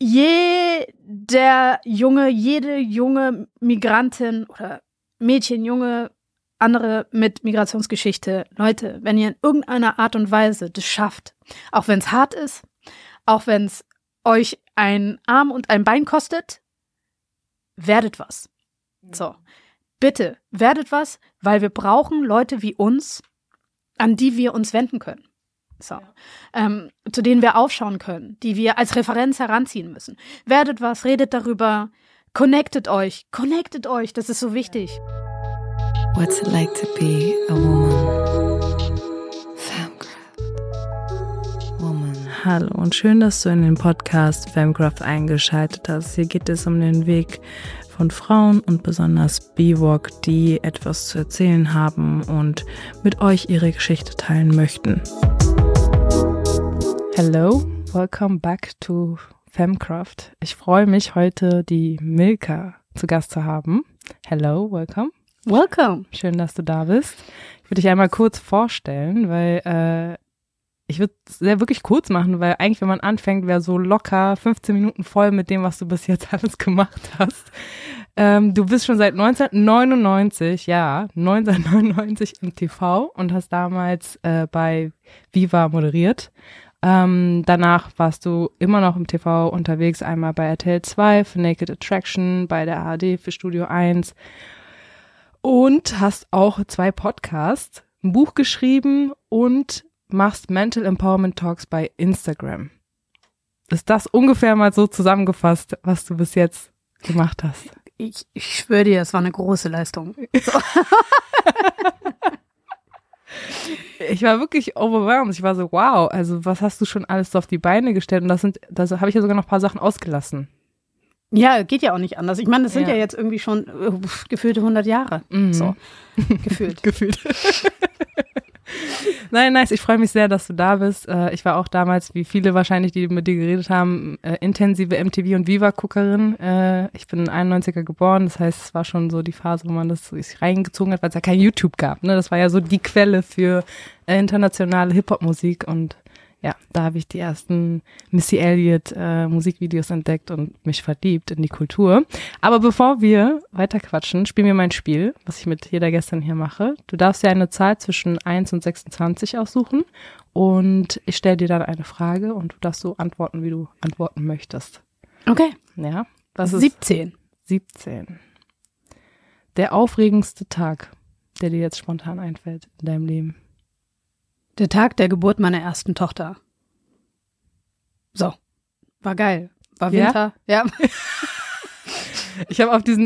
jede junge Migrantin oder Mädchen, Junge, andere mit Migrationsgeschichte, Leute, wenn ihr in irgendeiner Art und Weise das schafft, auch wenn es hart ist, auch wenn es euch einen Arm und ein Bein kostet, werdet was. So, bitte, werdet was, weil wir brauchen Leute wie uns, an die wir uns wenden können. So, zu denen wir aufschauen können, die wir als Referenz heranziehen müssen. Werdet was, redet darüber, connectet euch, das ist so wichtig. What's it like to be a woman? Femcraft. Woman. Hallo und schön, dass du in den Podcast Femcraft eingeschaltet hast. Hier geht es um den Weg von Frauen und besonders BIPOC, die etwas zu erzählen haben und mit euch ihre Geschichte teilen möchten. Hello, welcome back to Femcraft. Ich freue mich, heute die Milka zu Gast zu haben. Hello, welcome. Welcome. Schön, dass du da bist. Ich würde dich einmal kurz vorstellen, weil ich würde es wirklich kurz machen, weil eigentlich, wenn man anfängt, wäre so locker 15 Minuten voll mit dem, was du bis jetzt alles gemacht hast. Du bist schon seit 1999 im TV und hast damals bei Viva moderiert. Danach warst du immer noch im TV unterwegs, einmal bei RTL 2 für Naked Attraction, bei der ARD für Studio 1 und hast auch 2 Podcasts, ein Buch geschrieben und machst Mental Empowerment Talks bei Instagram. Ist das ungefähr mal so zusammengefasst, was du bis jetzt gemacht hast? Ich schwöre dir, es war eine große Leistung. So. Ich war wirklich overwhelmed. Ich war so, wow, also was hast du schon alles so auf die Beine gestellt? Und da habe ich ja sogar noch ein paar Sachen ausgelassen. Ja, geht ja auch nicht anders. Ich meine, das sind ja jetzt irgendwie schon gefühlte 100 Jahre. Mhm. So, gefühlt. Nein, nice. Ich freue mich sehr, dass du da bist. Ich war auch damals, wie viele wahrscheinlich, die mit dir geredet haben, intensive MTV- und Viva-Guckerin. Ich bin 91er geboren, das heißt, es war schon so die Phase, wo man das sich reingezogen hat, weil es ja kein YouTube gab. Ne? Das war ja so die Quelle für internationale Hip-Hop-Musik und ja, da habe ich die ersten Missy Elliott Musikvideos entdeckt und mich verliebt in die Kultur. Aber bevor wir weiter quatschen, spielen wir mein Spiel, was ich mit jeder Gästin hier mache. Du darfst dir eine Zahl zwischen 1 und 26 aussuchen und ich stelle dir dann eine Frage und du darfst so antworten, wie du antworten möchtest. Okay. Ja. Was ist 17. 17. Der aufregendste Tag, der dir jetzt spontan einfällt in deinem Leben. Der Tag der Geburt meiner ersten Tochter. So, war geil. War Winter, ja. Ich habe auf die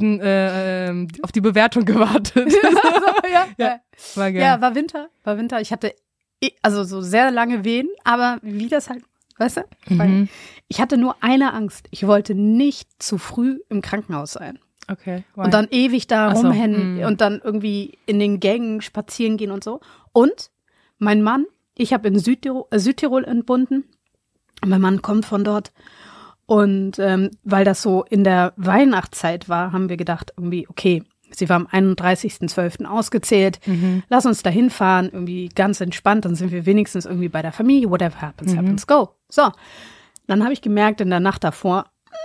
Bewertung gewartet. Ja, war geil. Ja, war Winter. Ich hatte also so sehr lange Wehen, aber wie das halt, weißt du? Mhm. Ich hatte nur eine Angst. Ich wollte nicht zu früh im Krankenhaus sein. Okay. Why? Und dann ewig da rumhennen und dann irgendwie in den Gängen spazieren gehen und so. Und mein Mann, ich habe in Südtirol entbunden. Mein Mann kommt von dort. Und weil das so in der Weihnachtszeit war, haben wir gedacht, irgendwie, okay, sie war am 31.12. ausgezählt. Mhm. Lass uns da hinfahren, irgendwie ganz entspannt. Dann sind wir wenigstens irgendwie bei der Familie. Whatever happens, happens, go. So, dann habe ich gemerkt in der Nacht davor,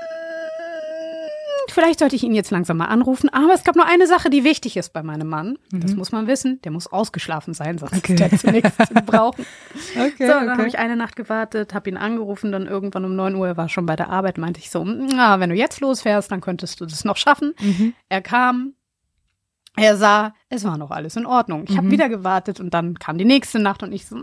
vielleicht sollte ich ihn jetzt langsam mal anrufen, aber es gab nur eine Sache, die wichtig ist bei meinem Mann. Das muss man wissen, der muss ausgeschlafen sein, sonst ist der zunächst zu gebrauchen. Dann habe ich eine Nacht gewartet, habe ihn angerufen, dann irgendwann um 9 Uhr, er war schon bei der Arbeit, meinte ich so, wenn du jetzt losfährst, dann könntest du das noch schaffen. Mhm. Er kam, er sah, es war noch alles in Ordnung. Ich habe wieder gewartet und dann kam die nächste Nacht und ich so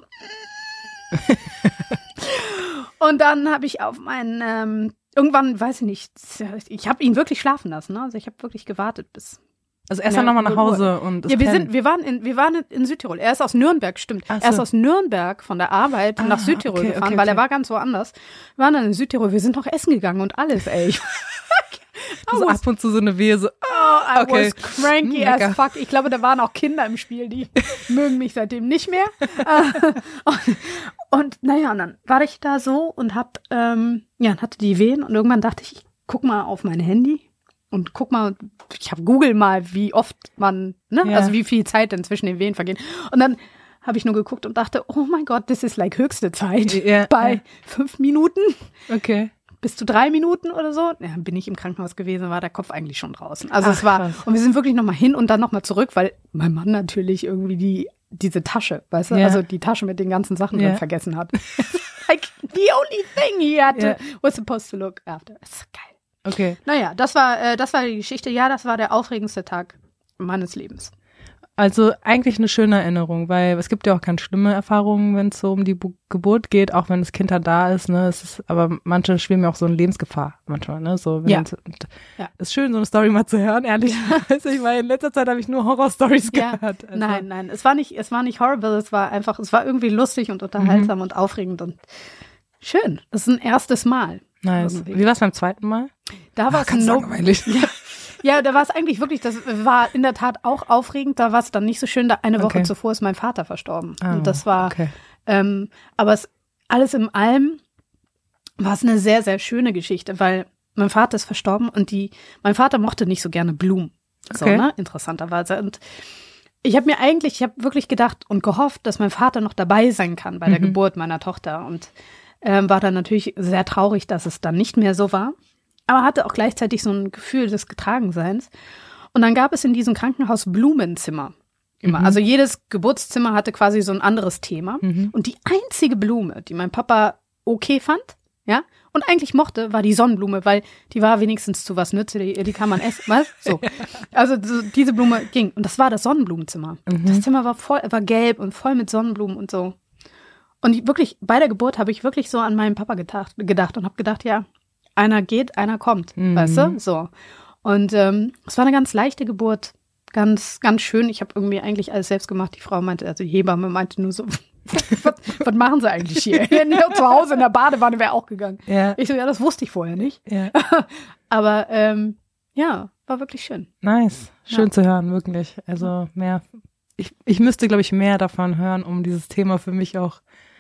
und dann habe ich auf meinen irgendwann, weiß ich nicht, ich habe ihn wirklich schlafen lassen, ne? Also ich habe wirklich gewartet bis. Also er ist dann nochmal nach Hause und ja, wir waren in Südtirol. Er ist aus Nürnberg, stimmt. So. Er ist aus Nürnberg von der Arbeit nach Südtirol gefahren, weil er war ganz woanders. Wir waren dann in Südtirol, wir sind noch essen gegangen und alles, ey. So ab und zu so eine Wehe, so, I was cranky as fuck. Ich glaube, da waren auch Kinder im Spiel, die mögen mich seitdem nicht mehr. Und naja, und dann war ich da so und hatte die Wehen und irgendwann dachte ich guck mal auf mein Handy und guck mal, ich habe Google mal, wie oft man, also wie viel Zeit denn zwischen den Wehen vergehen. Und dann habe ich nur geguckt und dachte, oh mein Gott, das ist like höchste Zeit bei 5 Minuten. Okay. bis zu 3 Minuten oder so, ja, bin ich im Krankenhaus gewesen, war der Kopf eigentlich schon draußen. Also Ach, es war, krass. und wir sind wirklich nochmal hin und dann nochmal zurück, weil mein Mann natürlich irgendwie diese Tasche, weißt du, Ja. also die Tasche mit den ganzen Sachen Ja. drin vergessen hat. Like, the only thing he had Ja. was supposed to look after. Das ist geil. Okay. Naja, das war die Geschichte. Ja, das war der aufregendste Tag meines Lebens. Also eigentlich eine schöne Erinnerung, weil es gibt ja auch ganz schlimme Erfahrungen, wenn es so um die Geburt geht, auch wenn das Kind halt da ist, ne, aber manche schweben ja auch so in Lebensgefahr manchmal, ne, so. Ja. Ja. Ist schön, so eine Story mal zu hören, ehrlich. Also ich meine, in letzter Zeit habe ich nur Horror-Stories Ja. gehört. Also, Nein, es war nicht horrible, es war irgendwie lustig und unterhaltsam und aufregend und schön. Das ist ein erstes Mal. Nice. Irgendwie. Wie war es beim zweiten Mal? Da war es Ganz langweilig. Ja, da war es eigentlich wirklich, das war in der Tat auch aufregend, da war es dann nicht so schön, da eine Woche Okay. zuvor ist mein Vater verstorben. Ah, Und das war, okay. aber alles in allem war es eine sehr, sehr schöne Geschichte, weil mein Vater ist verstorben und mein Vater mochte nicht so gerne Blumen. So, Okay. ne? Interessanterweise. Und ich habe wirklich gedacht und gehofft, dass mein Vater noch dabei sein kann bei der Geburt meiner Tochter und war dann natürlich sehr traurig, dass es dann nicht mehr so war. Aber hatte auch gleichzeitig so ein Gefühl des Getragenseins. Und dann gab es in diesem Krankenhaus Blumenzimmer. Immer. Also jedes Geburtszimmer hatte quasi so ein anderes Thema. Und die einzige Blume, die mein Papa okay fand, ja, und eigentlich mochte, war die Sonnenblume, weil die war wenigstens zu was nützlich, die kann man essen, was? So. Also so, diese Blume ging. Und das war das Sonnenblumenzimmer. Das Zimmer war gelb und voll mit Sonnenblumen und so. Und wirklich, bei der Geburt habe ich wirklich so an meinen Papa gedacht und habe gedacht, ja, einer geht, einer kommt, weißt du? So. Und es war eine ganz leichte Geburt, ganz, ganz schön. Ich habe irgendwie eigentlich alles selbst gemacht. Die Frau meinte, also die Hebamme meinte nur so, was machen sie eigentlich hier? Zu Hause in der Badewanne wäre auch gegangen. Ja. Ich so, ja, das wusste ich vorher nicht. Ja. Aber ja, war wirklich schön. Nice. Schön Ja. zu hören, wirklich. Also mehr, ich müsste, glaube ich, mehr davon hören, um dieses Thema für mich auch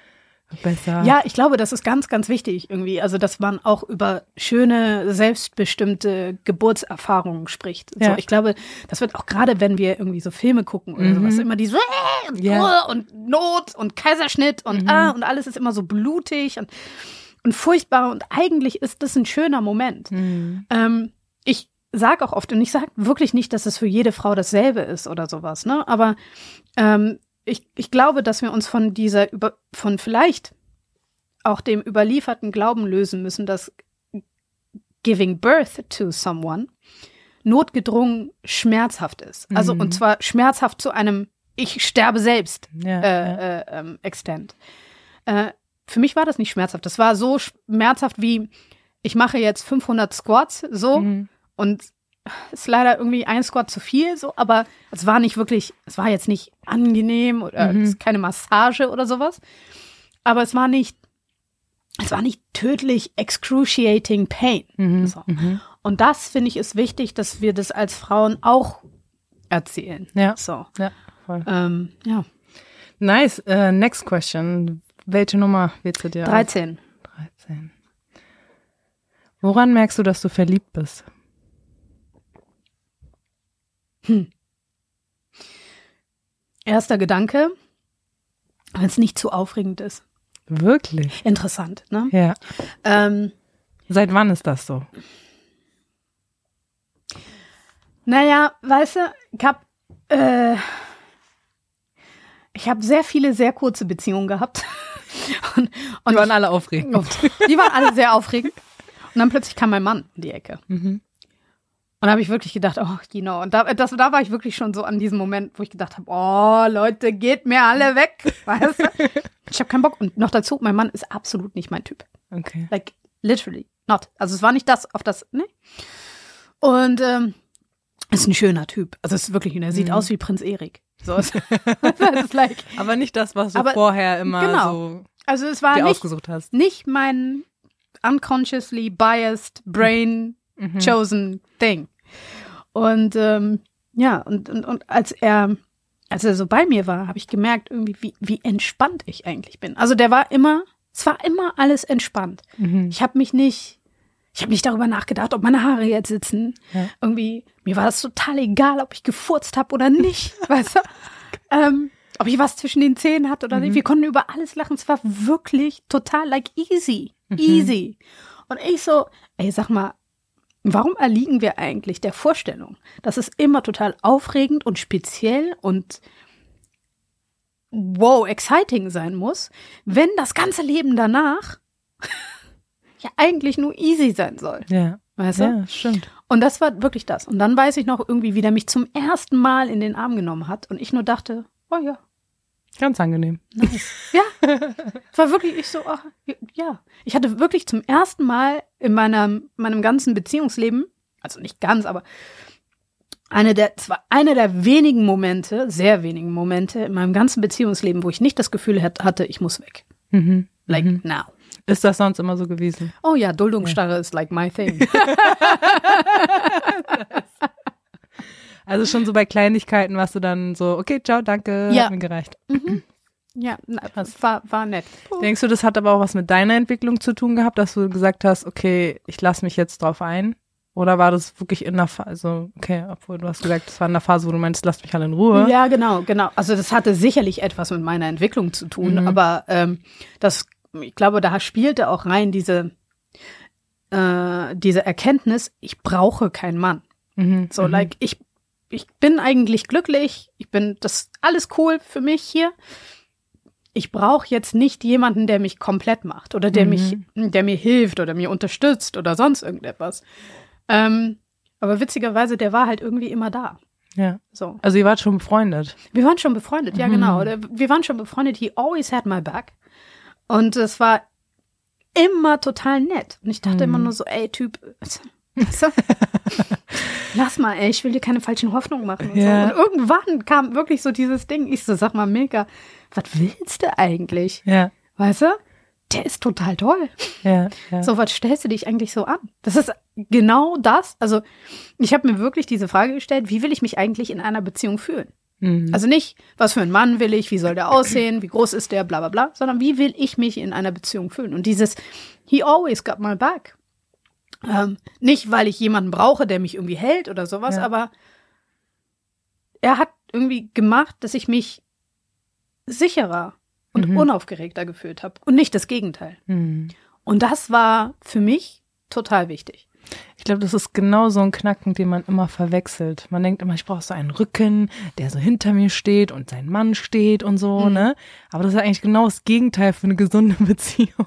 besser. Ja, ich glaube, das ist ganz, ganz wichtig irgendwie. Also, dass man auch über schöne, selbstbestimmte Geburtserfahrungen spricht. Ja. So, ich glaube, das wird auch gerade, wenn wir irgendwie so Filme gucken oder sowas, immer die so und, Ja. und Not und Kaiserschnitt und und alles ist immer so blutig und furchtbar. Und eigentlich ist das ein schöner Moment. Ich sage auch oft, und ich sage wirklich nicht, dass es für jede Frau dasselbe ist oder sowas, ne? Aber ich glaube, dass wir uns von von vielleicht auch dem überlieferten Glauben lösen müssen, dass giving birth to someone notgedrungen schmerzhaft ist. Also, und zwar schmerzhaft zu einem ich sterbe selbst Extent. Für mich war das nicht schmerzhaft. Das war so schmerzhaft wie, ich mache jetzt 500 Squats so und ist leider irgendwie ein Squat zu viel, so, aber es war jetzt nicht angenehm oder es ist keine Massage oder sowas. Aber es war nicht tödlich excruciating pain. So. Und das, finde ich, ist wichtig, dass wir das als Frauen auch erzählen. Ja. So. Ja, voll. Ja. Nice. Next question. Welche Nummer wählst du dir? 13. 13. Woran merkst du, dass du verliebt bist? Erster Gedanke, wenn es nicht zu aufregend ist. Wirklich? Interessant, ne? Ja. Ähm, Seit wann ist das so? Naja, weißt du, ich hab sehr viele sehr kurze Beziehungen gehabt. und Die waren alle aufregend. Die waren alle sehr aufregend. Und dann plötzlich kam mein Mann um die Ecke. Und da habe ich wirklich gedacht, oh, genau. Und da war ich wirklich schon so an diesem Moment, wo ich gedacht habe, oh, Leute, geht mir alle weg. Weißt du? Ich habe keinen Bock. Und noch dazu, mein Mann ist absolut nicht mein Typ. Okay. Like, literally not. Also es war nicht das, auf das, ne? Und ist ein schöner Typ. Also es ist wirklich, er sieht aus wie Prinz Erik. So ist ist like, Aber nicht das, was du Aber vorher immer genau. so also es war dir nicht ausgesucht hast. mein unconsciously biased brain chosen thing. Und ja, und als er so bei mir war, habe ich gemerkt, irgendwie, wie entspannt ich eigentlich bin. Also es war immer alles entspannt. Ich habe nicht darüber nachgedacht, ob meine Haare jetzt sitzen. Ja. Irgendwie, mir war das total egal, ob ich gefurzt habe oder nicht, weißt du? Ob ich was zwischen den Zähnen hatte oder nicht. Wir konnten über alles lachen. Es war wirklich total like easy. Und ich so, ey, sag mal, warum erliegen wir eigentlich der Vorstellung, dass es immer total aufregend und speziell und wow, exciting sein muss, wenn das ganze Leben danach ja eigentlich nur easy sein soll. Ja. Weißt du? Ja, stimmt. Und das war wirklich das. Und dann weiß ich noch irgendwie, wie der mich zum ersten Mal in den Arm genommen hat und ich nur dachte, oh ja, Ganz angenehm. nice. Ja, es war wirklich, ich so, ach, ja. Ich hatte wirklich zum ersten Mal in meinem ganzen Beziehungsleben, also nicht ganz, aber es war eine der wenigen Momente, sehr wenigen Momente in meinem ganzen Beziehungsleben, wo ich nicht das Gefühl hatte, ich muss weg. Mhm. Like now. Ist das sonst immer so gewesen? Oh ja, Duldungsstarre ist like my thing. Also schon so bei Kleinigkeiten warst du dann so, okay, ciao, danke, Ja. hat mir gereicht. Ja, war nett. Denkst du, das hat aber auch was mit deiner Entwicklung zu tun gehabt, dass du gesagt hast, okay, ich lasse mich jetzt drauf ein? Oder war das wirklich in der Phase, also, okay, obwohl du hast gesagt, das war in der Phase, wo du meinst, lasst mich alle in Ruhe. Ja, genau. Also das hatte sicherlich etwas mit meiner Entwicklung zu tun, aber ich glaube, da spielte auch rein diese Erkenntnis, ich brauche keinen Mann. So, like, ich bin eigentlich glücklich, das alles cool für mich hier. Ich brauche jetzt nicht jemanden, der mich komplett macht oder der mir hilft oder mir unterstützt oder sonst irgendetwas. Aber witzigerweise, der war halt irgendwie immer da. Ja. So. Also ihr wart schon befreundet. Wir waren schon befreundet, ja genau. Wir waren schon befreundet, he always had my back. Und es war immer total nett. Und ich dachte immer nur so, ey, Typ, weißt du? Lass mal, ey, ich will dir keine falschen Hoffnungen machen. Und, Ja. so. Und irgendwann kam wirklich so dieses Ding, ich so, sag mal, Milka, was willst du eigentlich? Ja. Weißt du? Der ist total toll. Ja. So, was stellst du dich eigentlich so an? Das ist genau das. Also, ich habe mir wirklich diese Frage gestellt, wie will ich mich eigentlich in einer Beziehung fühlen? Also nicht, was für einen Mann will ich, wie soll der aussehen, wie groß ist der, bla bla bla, sondern wie will ich mich in einer Beziehung fühlen? Und dieses, he always got my back. Nicht, weil ich jemanden brauche, der mich irgendwie hält oder sowas, aber er hat irgendwie gemacht, dass ich mich sicherer und unaufgeregter gefühlt habe und nicht das Gegenteil. Und das war für mich total wichtig. Ich glaube, das ist genau so ein Knackpunkt, den man immer verwechselt. Man denkt immer, ich brauche so einen Rücken, der so hinter mir steht und sein Mann steht und so, ne? Aber das ist eigentlich genau das Gegenteil für eine gesunde Beziehung.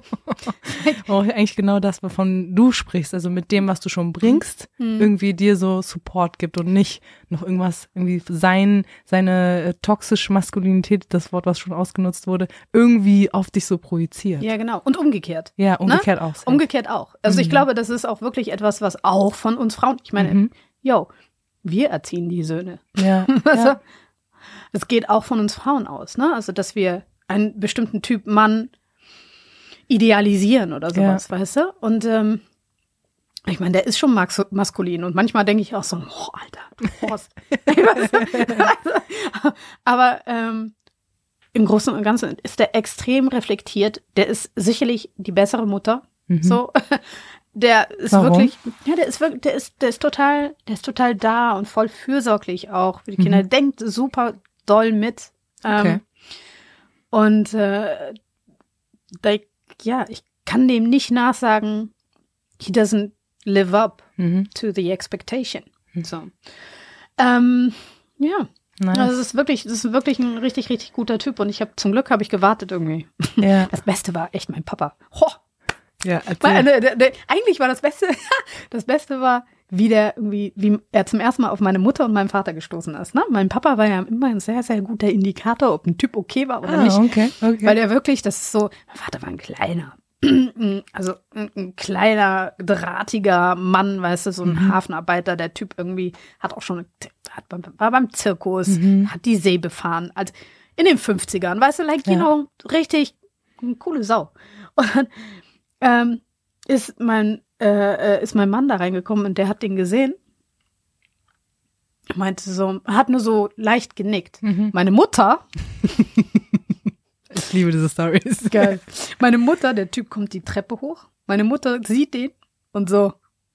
Auch eigentlich genau das, wovon du sprichst. Also mit dem, was du schon bringst, irgendwie dir so Support gibt und nicht noch irgendwas, irgendwie seine toxische Maskulinität, das Wort, was schon ausgenutzt wurde, irgendwie auf dich so projiziert. Ja, genau. Und umgekehrt. Ja, umgekehrt auch. Umgekehrt auch. Also ich glaube, das ist auch wirklich etwas, was auch von uns Frauen, ich meine, wir erziehen die Söhne. Ja. Also, es geht auch von uns Frauen aus, ne? Also, dass wir einen bestimmten Typ Mann idealisieren oder sowas, weißt du? Und ich meine, der ist schon maskulin und manchmal denke ich auch so, oh, Alter, du Horst. Aber im Großen und Ganzen ist der extrem reflektiert. Der ist sicherlich die bessere Mutter. So, der ist wirklich, ja, der ist total da und voll fürsorglich auch für die Kinder. Der denkt super doll mit. Okay. Und ich kann dem nicht nachsagen, he doesn't live up to the expectation. So. Ja. Nice. Also das ist wirklich ein richtig, richtig guter Typ und zum Glück habe ich gewartet irgendwie. Ja. Das Beste war echt mein Papa. Ho! Ja, Eigentlich war das Beste war, wie er zum ersten Mal auf meine Mutter und meinen Vater gestoßen ist. Ne? Mein Papa war ja immer ein sehr, sehr guter Indikator, ob ein Typ okay war oder nicht. Okay. Weil er wirklich, das ist so, mein Vater war ein kleiner, also ein kleiner, drahtiger Mann, weißt du, so ein Hafenarbeiter, der Typ irgendwie war beim Zirkus, hat die See befahren, also in den 50ern, weißt du, richtig eine coole Sau. Und dann ist mein Mann da reingekommen und der hat den gesehen. Meinte so, hat nur so leicht genickt. Meine Mutter. Ich liebe diese Storys. Geil. Meine Mutter, der Typ kommt die Treppe hoch. Meine Mutter sieht den und so.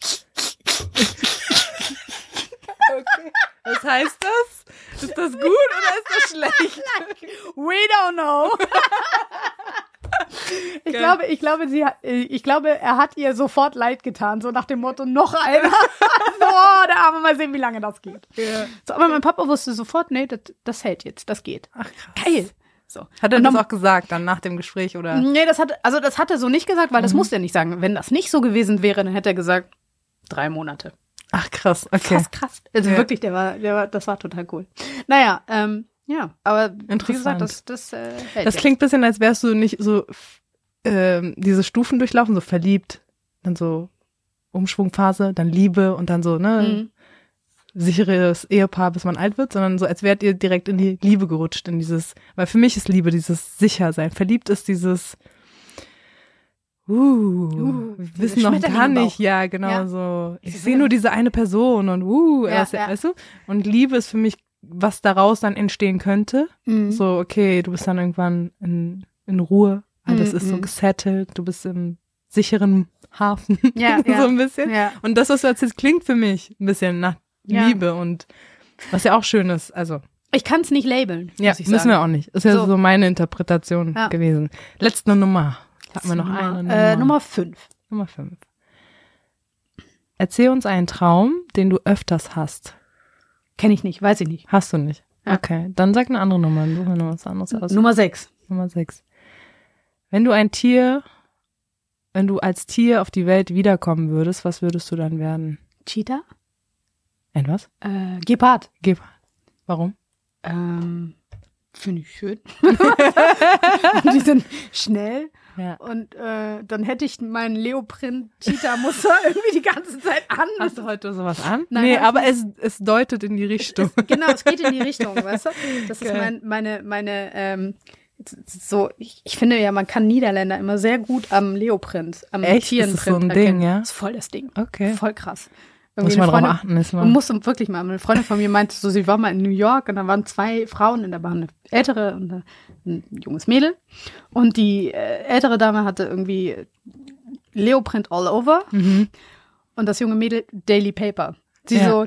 Okay. Was heißt das? Ist das gut oder ist das schlecht? We don't know. Ich glaube, er hat ihr sofort leid getan, so nach dem Motto, noch einer. So, der Arme, mal sehen, wie lange das geht. Ja. So, aber mein Papa wusste sofort, nee, das hält jetzt, das geht. Ach, krass. Geil. So. Hat er das auch gesagt, dann nach dem Gespräch, oder? Nee, das hat er so nicht gesagt, weil das musste er nicht sagen. Wenn das nicht so gewesen wäre, dann hätte er gesagt, 3 Monate. Ach, krass, okay. Krass. Also wirklich, das war total cool. Naja, ja, aber wie gesagt, das hält Das klingt ein bisschen, als wärst du nicht so diese Stufen durchlaufen, so verliebt, dann so Umschwungphase, dann Liebe und dann so, ne, sicheres Ehepaar, bis man alt wird, sondern so, als wärt ihr direkt in die Liebe gerutscht, in dieses, weil für mich ist Liebe dieses Sichersein. Verliebt ist dieses wir wissen noch gar nicht, ja, genau ja. So. Ich sehe nur diese eine Person und weißt du? Und Liebe ist für mich, was daraus dann entstehen könnte. So, okay, du bist dann irgendwann in Ruhe, alles ist so gesettelt, du bist im sicheren Hafen, so ein bisschen. Ja. Und das, was du erzählst, klingt für mich ein bisschen nach Liebe und was ja auch schön ist, also. Ich kann es nicht labeln, muss ich sagen. Müssen wir auch nicht. Ist ja so meine Interpretation gewesen. Letzte Nummer. Hatten wir noch eine Nummer? Nummer 5. Nummer 5. Erzähl uns einen Traum, den du öfters hast. Kenne ich nicht, weiß ich nicht. Hast du nicht? Ja. Okay, dann sag eine andere Nummer. Dann suchen wir noch was anderes aus. Nummer 6. Nummer 6. Wenn du als Tier auf die Welt wiederkommen würdest, was würdest du dann werden? Cheetah? Ein was? Gepard. Gepard. Warum? Finde ich schön. Und die sind schnell. Ja. Und dann hätte ich meinen Leoprint-Cheetah-Muster irgendwie die ganze Zeit an. Hast du heute sowas an? Nein, nee, aber es deutet in die Richtung. Genau, es geht in die Richtung, weißt du? Das ist meine so, ich finde ja, man kann Niederländer immer sehr gut am Leoprint, am Tierenprint ist das so ein erkennen. Ding, ja? Das ist voll das Ding. Okay. Voll krass. Muss man drauf achten. Man muss wirklich mal. Eine Freundin von mir meinte so, sie war mal in New York und da waren 2 Frauen und da war eine ältere und ein junges Mädel. Und die ältere Dame hatte irgendwie Leoprint all over und das junge Mädel Daily Paper. Sie so,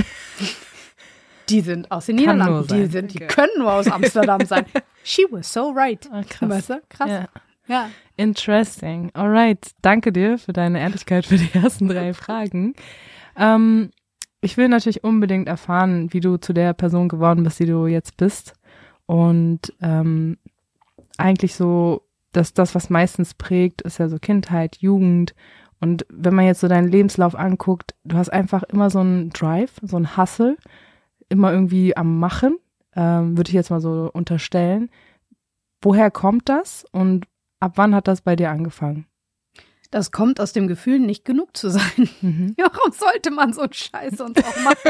die sind aus den Niederlanden, die können nur aus Amsterdam sein. She was so right. Ah, krass. Weißt du? Krass. Ja. Interesting. Alright. Danke dir für deine Ehrlichkeit für die ersten 3 Fragen. Ich will natürlich unbedingt erfahren, wie du zu der Person geworden bist, die du jetzt bist. Und eigentlich so, dass das, was meistens prägt, ist ja so Kindheit, Jugend. Und wenn man jetzt so deinen Lebenslauf anguckt, du hast einfach immer so einen Drive, so einen Hustle, immer irgendwie am Machen, würde ich jetzt mal so unterstellen. Woher kommt das und ab wann hat das bei dir angefangen? Das kommt aus dem Gefühl, nicht genug zu sein. Warum sollte man so einen Scheiß sonst auch machen?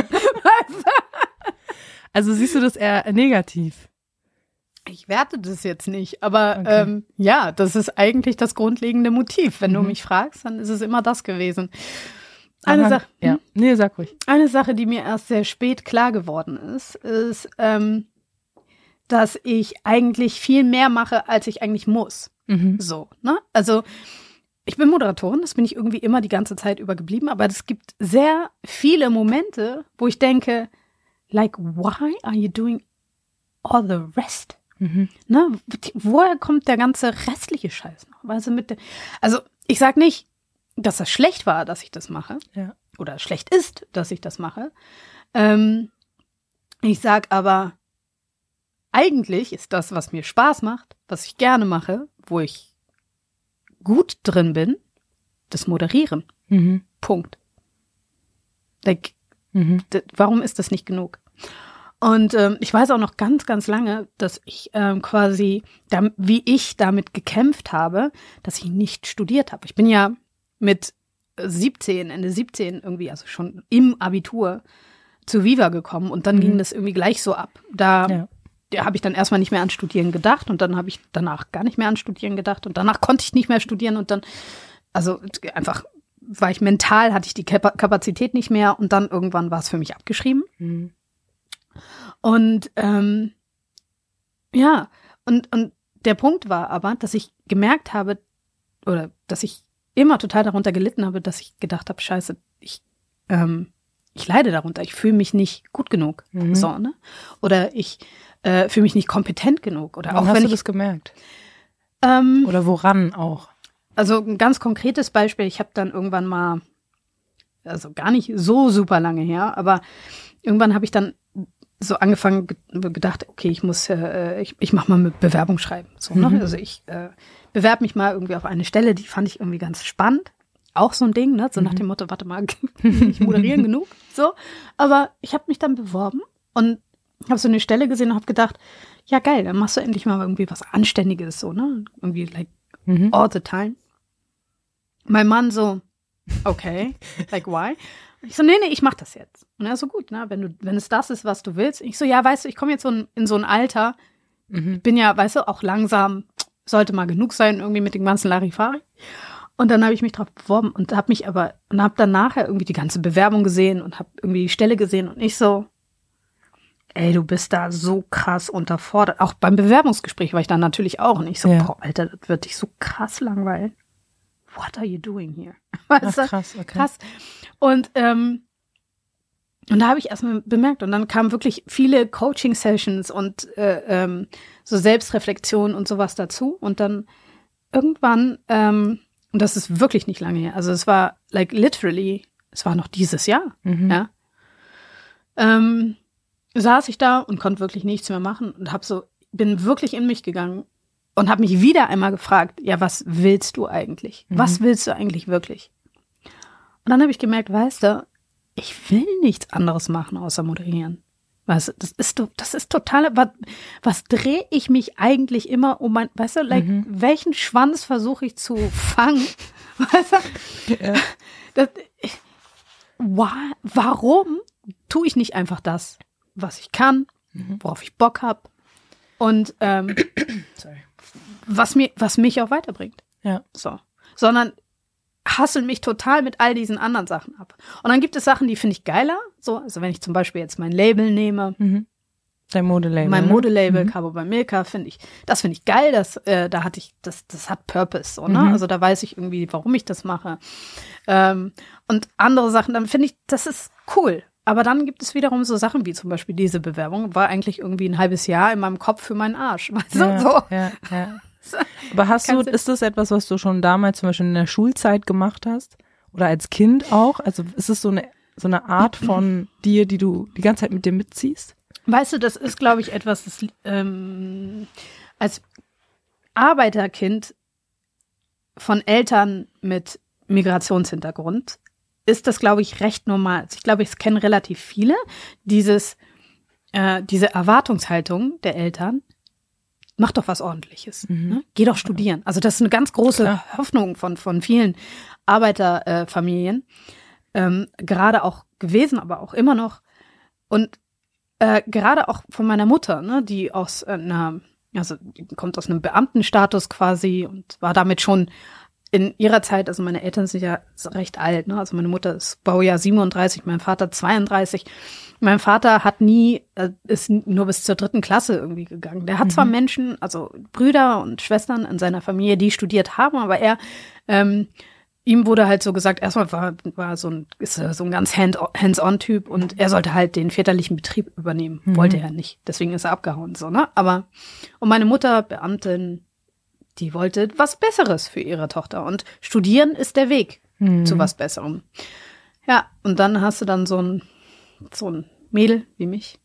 Also siehst du das eher negativ? Ich werte das jetzt nicht, aber okay. Ja, das ist eigentlich das grundlegende Motiv. Wenn du mich fragst, dann ist es immer das gewesen. Eine Sache, nee, sag ruhig. Eine Sache, die mir erst sehr spät klar geworden ist, dass ich eigentlich viel mehr mache, als ich eigentlich muss. So, ne? Also ich bin Moderatorin, das bin ich irgendwie immer die ganze Zeit über geblieben, aber es gibt sehr viele Momente, wo ich denke, like, why are you doing all the rest? Ne? Woher kommt der ganze restliche Scheiß noch? Weißt du, also ich sag nicht, dass das schlecht war, dass ich das mache. Ja. Oder schlecht ist, dass ich das mache. Ich sag aber, eigentlich ist das, was mir Spaß macht, was ich gerne mache, wo ich gut drin bin, das Moderieren. Punkt. Like, warum ist das nicht genug? Und ich weiß auch noch ganz, ganz lange, dass ich quasi, wie ich damit gekämpft habe, dass ich nicht studiert habe. Ich bin ja mit 17, Ende 17 irgendwie, also schon im Abitur, zu Viva gekommen und dann ging das irgendwie gleich so ab. Da habe ich dann erstmal nicht mehr an Studieren gedacht und dann habe ich danach gar nicht mehr an Studieren gedacht und danach konnte ich nicht mehr studieren und dann, also einfach war ich mental, hatte ich die Kapazität nicht mehr und dann irgendwann war es für mich abgeschrieben. Und und der Punkt war aber, dass ich gemerkt habe oder dass ich immer total darunter gelitten habe, dass ich gedacht habe, scheiße, ich leide darunter, ich fühle mich nicht gut genug, so, ne? Oder ich fühle mich nicht kompetent genug. Oder Wann auch hast wenn du das gemerkt? Oder woran auch? Also ein ganz konkretes Beispiel, ich habe dann irgendwann mal, also gar nicht so super lange her, aber irgendwann habe ich dann so angefangen, gedacht, okay, ich muss, ich mache mal mit Bewerbung schreiben. So, ne? Also ich bewerbe mich mal irgendwie auf eine Stelle, die fand ich irgendwie ganz spannend. Auch so ein Ding, ne? So nach dem Motto, warte mal, ich moderieren genug. So. Aber ich habe mich dann beworben und habe so eine Stelle gesehen und habe gedacht, ja geil, dann machst du endlich mal irgendwie was Anständiges, so, ne? Irgendwie like all the time. Mein Mann so, okay, like why? Ich so, nee, ich mach das jetzt. Und er so, gut, ne, wenn es das ist, was du willst. Ich so, ja, weißt du, ich komme jetzt in so ein Alter, bin ja, weißt du, auch langsam, sollte mal genug sein, irgendwie mit dem ganzen Larifari. Und dann habe ich mich drauf beworben und habe dann nachher irgendwie die ganze Bewerbung gesehen und habe irgendwie die Stelle gesehen und ich so, ey, du bist da so krass unterfordert. Auch beim Bewerbungsgespräch war ich dann natürlich auch. Und ich so, boah, Alter, das wird dich so krass langweilen. What are you doing here? Weißt du? Ach, krass, okay. Krass. Und da habe ich erstmal bemerkt, und dann kamen wirklich viele Coaching-Sessions und so Selbstreflexion und sowas dazu. Und dann irgendwann, und das ist wirklich nicht lange her, also es war like literally, es war noch dieses Jahr, ja, saß ich da und konnte wirklich nichts mehr machen und bin wirklich in mich gegangen und habe mich wieder einmal gefragt, ja, was willst du eigentlich? Was willst du eigentlich wirklich? Und dann habe ich gemerkt, weißt du, ich will nichts anderes machen außer moderieren. Weißt du, das ist total, was drehe ich mich eigentlich immer um weißt du, like, welchen Schwanz versuche ich zu fangen? Weißt du? Ja. Warum tue ich nicht einfach das, was ich kann, worauf ich Bock habe und was mich auch weiterbringt. Ja. So. Sondern hassel mich total mit all diesen anderen Sachen ab. Und dann gibt es Sachen, die finde ich geiler. So, also wenn ich zum Beispiel jetzt mein Label nehme. Dein Modelabel. Mein Modelabel, Cabo by Milka, finde ich geil. Das hat Purpose, so, ne? Also da weiß ich irgendwie, warum ich das mache. Und andere Sachen, dann finde ich, das ist cool. Aber dann gibt es wiederum so Sachen wie zum Beispiel diese Bewerbung, war eigentlich irgendwie ein halbes Jahr in meinem Kopf für meinen Arsch. Weißt du? Ja, So. ja. Aber ist das etwas, was du schon damals zum Beispiel in der Schulzeit gemacht hast? Oder als Kind auch? Also ist es so eine Art von dir, die du die ganze Zeit mit dir mitziehst? Weißt du, das ist, glaube ich, etwas, das als Arbeiterkind von Eltern mit Migrationshintergrund ist das, glaube ich, recht normal. Ich glaube, es kennen relativ viele diese Erwartungshaltung der Eltern. Mach doch was Ordentliches. Ne? Geh doch studieren. Also das ist eine ganz große Hoffnung von vielen Arbeiterfamilien. Gerade auch gewesen, aber auch immer noch. Und gerade auch von meiner Mutter, ne, die die kommt aus einem Beamtenstatus quasi und war damit schon in ihrer Zeit, also meine Eltern sind ja recht alt, ne? Also meine Mutter ist Baujahr 37, mein Vater 32. Mein Vater ist nur bis zur 3. Klasse irgendwie gegangen. Der hat zwar Menschen, also Brüder und Schwestern in seiner Familie, die studiert haben, aber ihm wurde halt so gesagt, erstmal war so ein ganz hands-on-Typ und er sollte halt den väterlichen Betrieb übernehmen. Wollte er nicht. Deswegen ist er abgehauen, so, ne? Und meine Mutter, Beamtin, die wollte was Besseres für ihre Tochter. Und studieren ist der Weg zu was Besserem. Ja, und dann hast du dann so ein Mädel wie mich.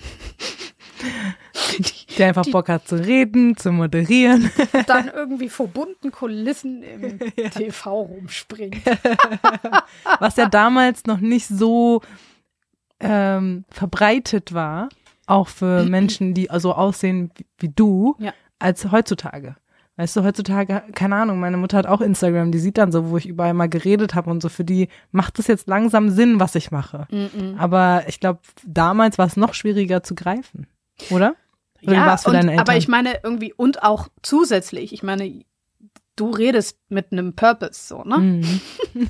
Der einfach Bock hat zu reden, zu moderieren. Dann irgendwie vor bunten Kulissen im TV rumspringt. Was ja damals noch nicht so verbreitet war, auch für Menschen, die so aussehen wie du, als heutzutage. Weißt du, heutzutage, keine Ahnung, meine Mutter hat auch Instagram, die sieht dann so, wo ich überall mal geredet habe und so, für die macht es jetzt langsam Sinn, was ich mache. Aber ich glaube, damals war es noch schwieriger zu greifen, oder? Oder ja, war's für deine Eltern? Aber ich meine irgendwie, und auch zusätzlich, ich meine, du redest mit einem Purpose, so, ne? Mhm.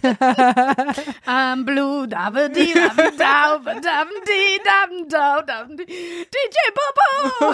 I'm blue, dabedi, dabedau, dabedi, dabendau, dabedi, DJ Bobo!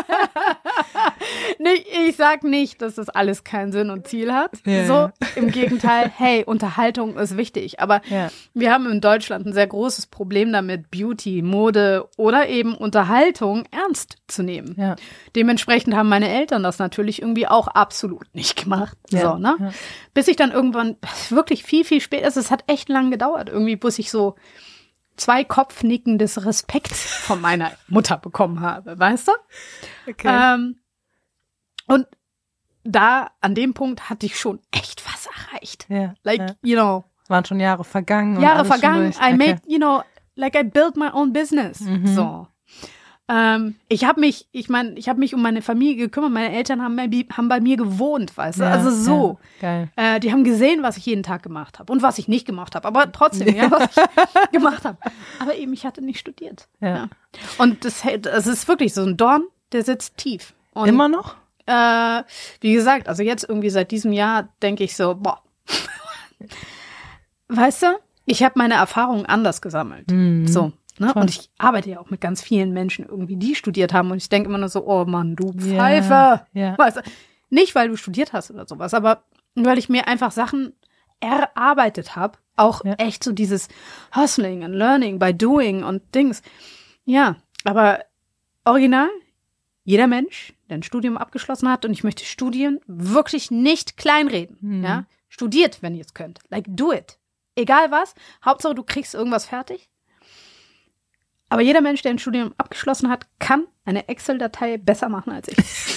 Ich sag nicht, dass das alles keinen Sinn und Ziel hat. Ja, so, ja. im Gegenteil, hey, Unterhaltung ist wichtig. Aber Ja. wir haben in Deutschland ein sehr großes Problem damit, Beauty, Mode oder eben Unterhaltung ernst zu nehmen. Ja. Dementsprechend haben meine Eltern das natürlich irgendwie auch absolut nicht gemacht. Ja, So, ne? ja. Bis ich dann irgendwann, wirklich viel, viel später, es hat echt lang gedauert, irgendwie, bis ich so 2 Kopfnicken des Respekts von meiner Mutter bekommen habe, weißt du? Okay. Und da, an dem Punkt, hatte ich schon echt was erreicht. Ja, Like, ja. you know, Waren schon Jahre vergangen. und Jahre alles schon vergangen, durch. I made, you know, like I built my own business. So. Ich habe mich um meine Familie gekümmert. Meine Eltern haben bei mir gewohnt, weißt du? Ja, Also so. Ja, geil. Die haben gesehen, was ich jeden Tag gemacht habe und was ich nicht gemacht habe. Aber trotzdem, ja, was ich gemacht habe. Aber eben, ich hatte nicht studiert. Ja. Ja. Und das ist wirklich so ein Dorn, der sitzt tief. Und, Immer noch? wie gesagt, also jetzt irgendwie seit diesem Jahr denke ich so, boah. Weißt du, ich habe meine Erfahrungen anders gesammelt. So. Ne? Und ich arbeite ja auch mit ganz vielen Menschen irgendwie, die studiert haben. Und ich denke immer nur so, oh Mann, du Pfeife. Ja. Weißt du? Nicht, weil du studiert hast oder sowas, aber weil ich mir einfach Sachen erarbeitet habe. Auch echt so dieses Hustling and Learning by Doing und Dings. Ja, aber original, jeder Mensch, der ein Studium abgeschlossen hat, und ich möchte Studien wirklich nicht kleinreden. Ja? Studiert, wenn ihr es könnt. Like, do it. Egal was. Hauptsache, du kriegst irgendwas fertig. Aber jeder Mensch, der ein Studium abgeschlossen hat, kann eine Excel-Datei besser machen als ich.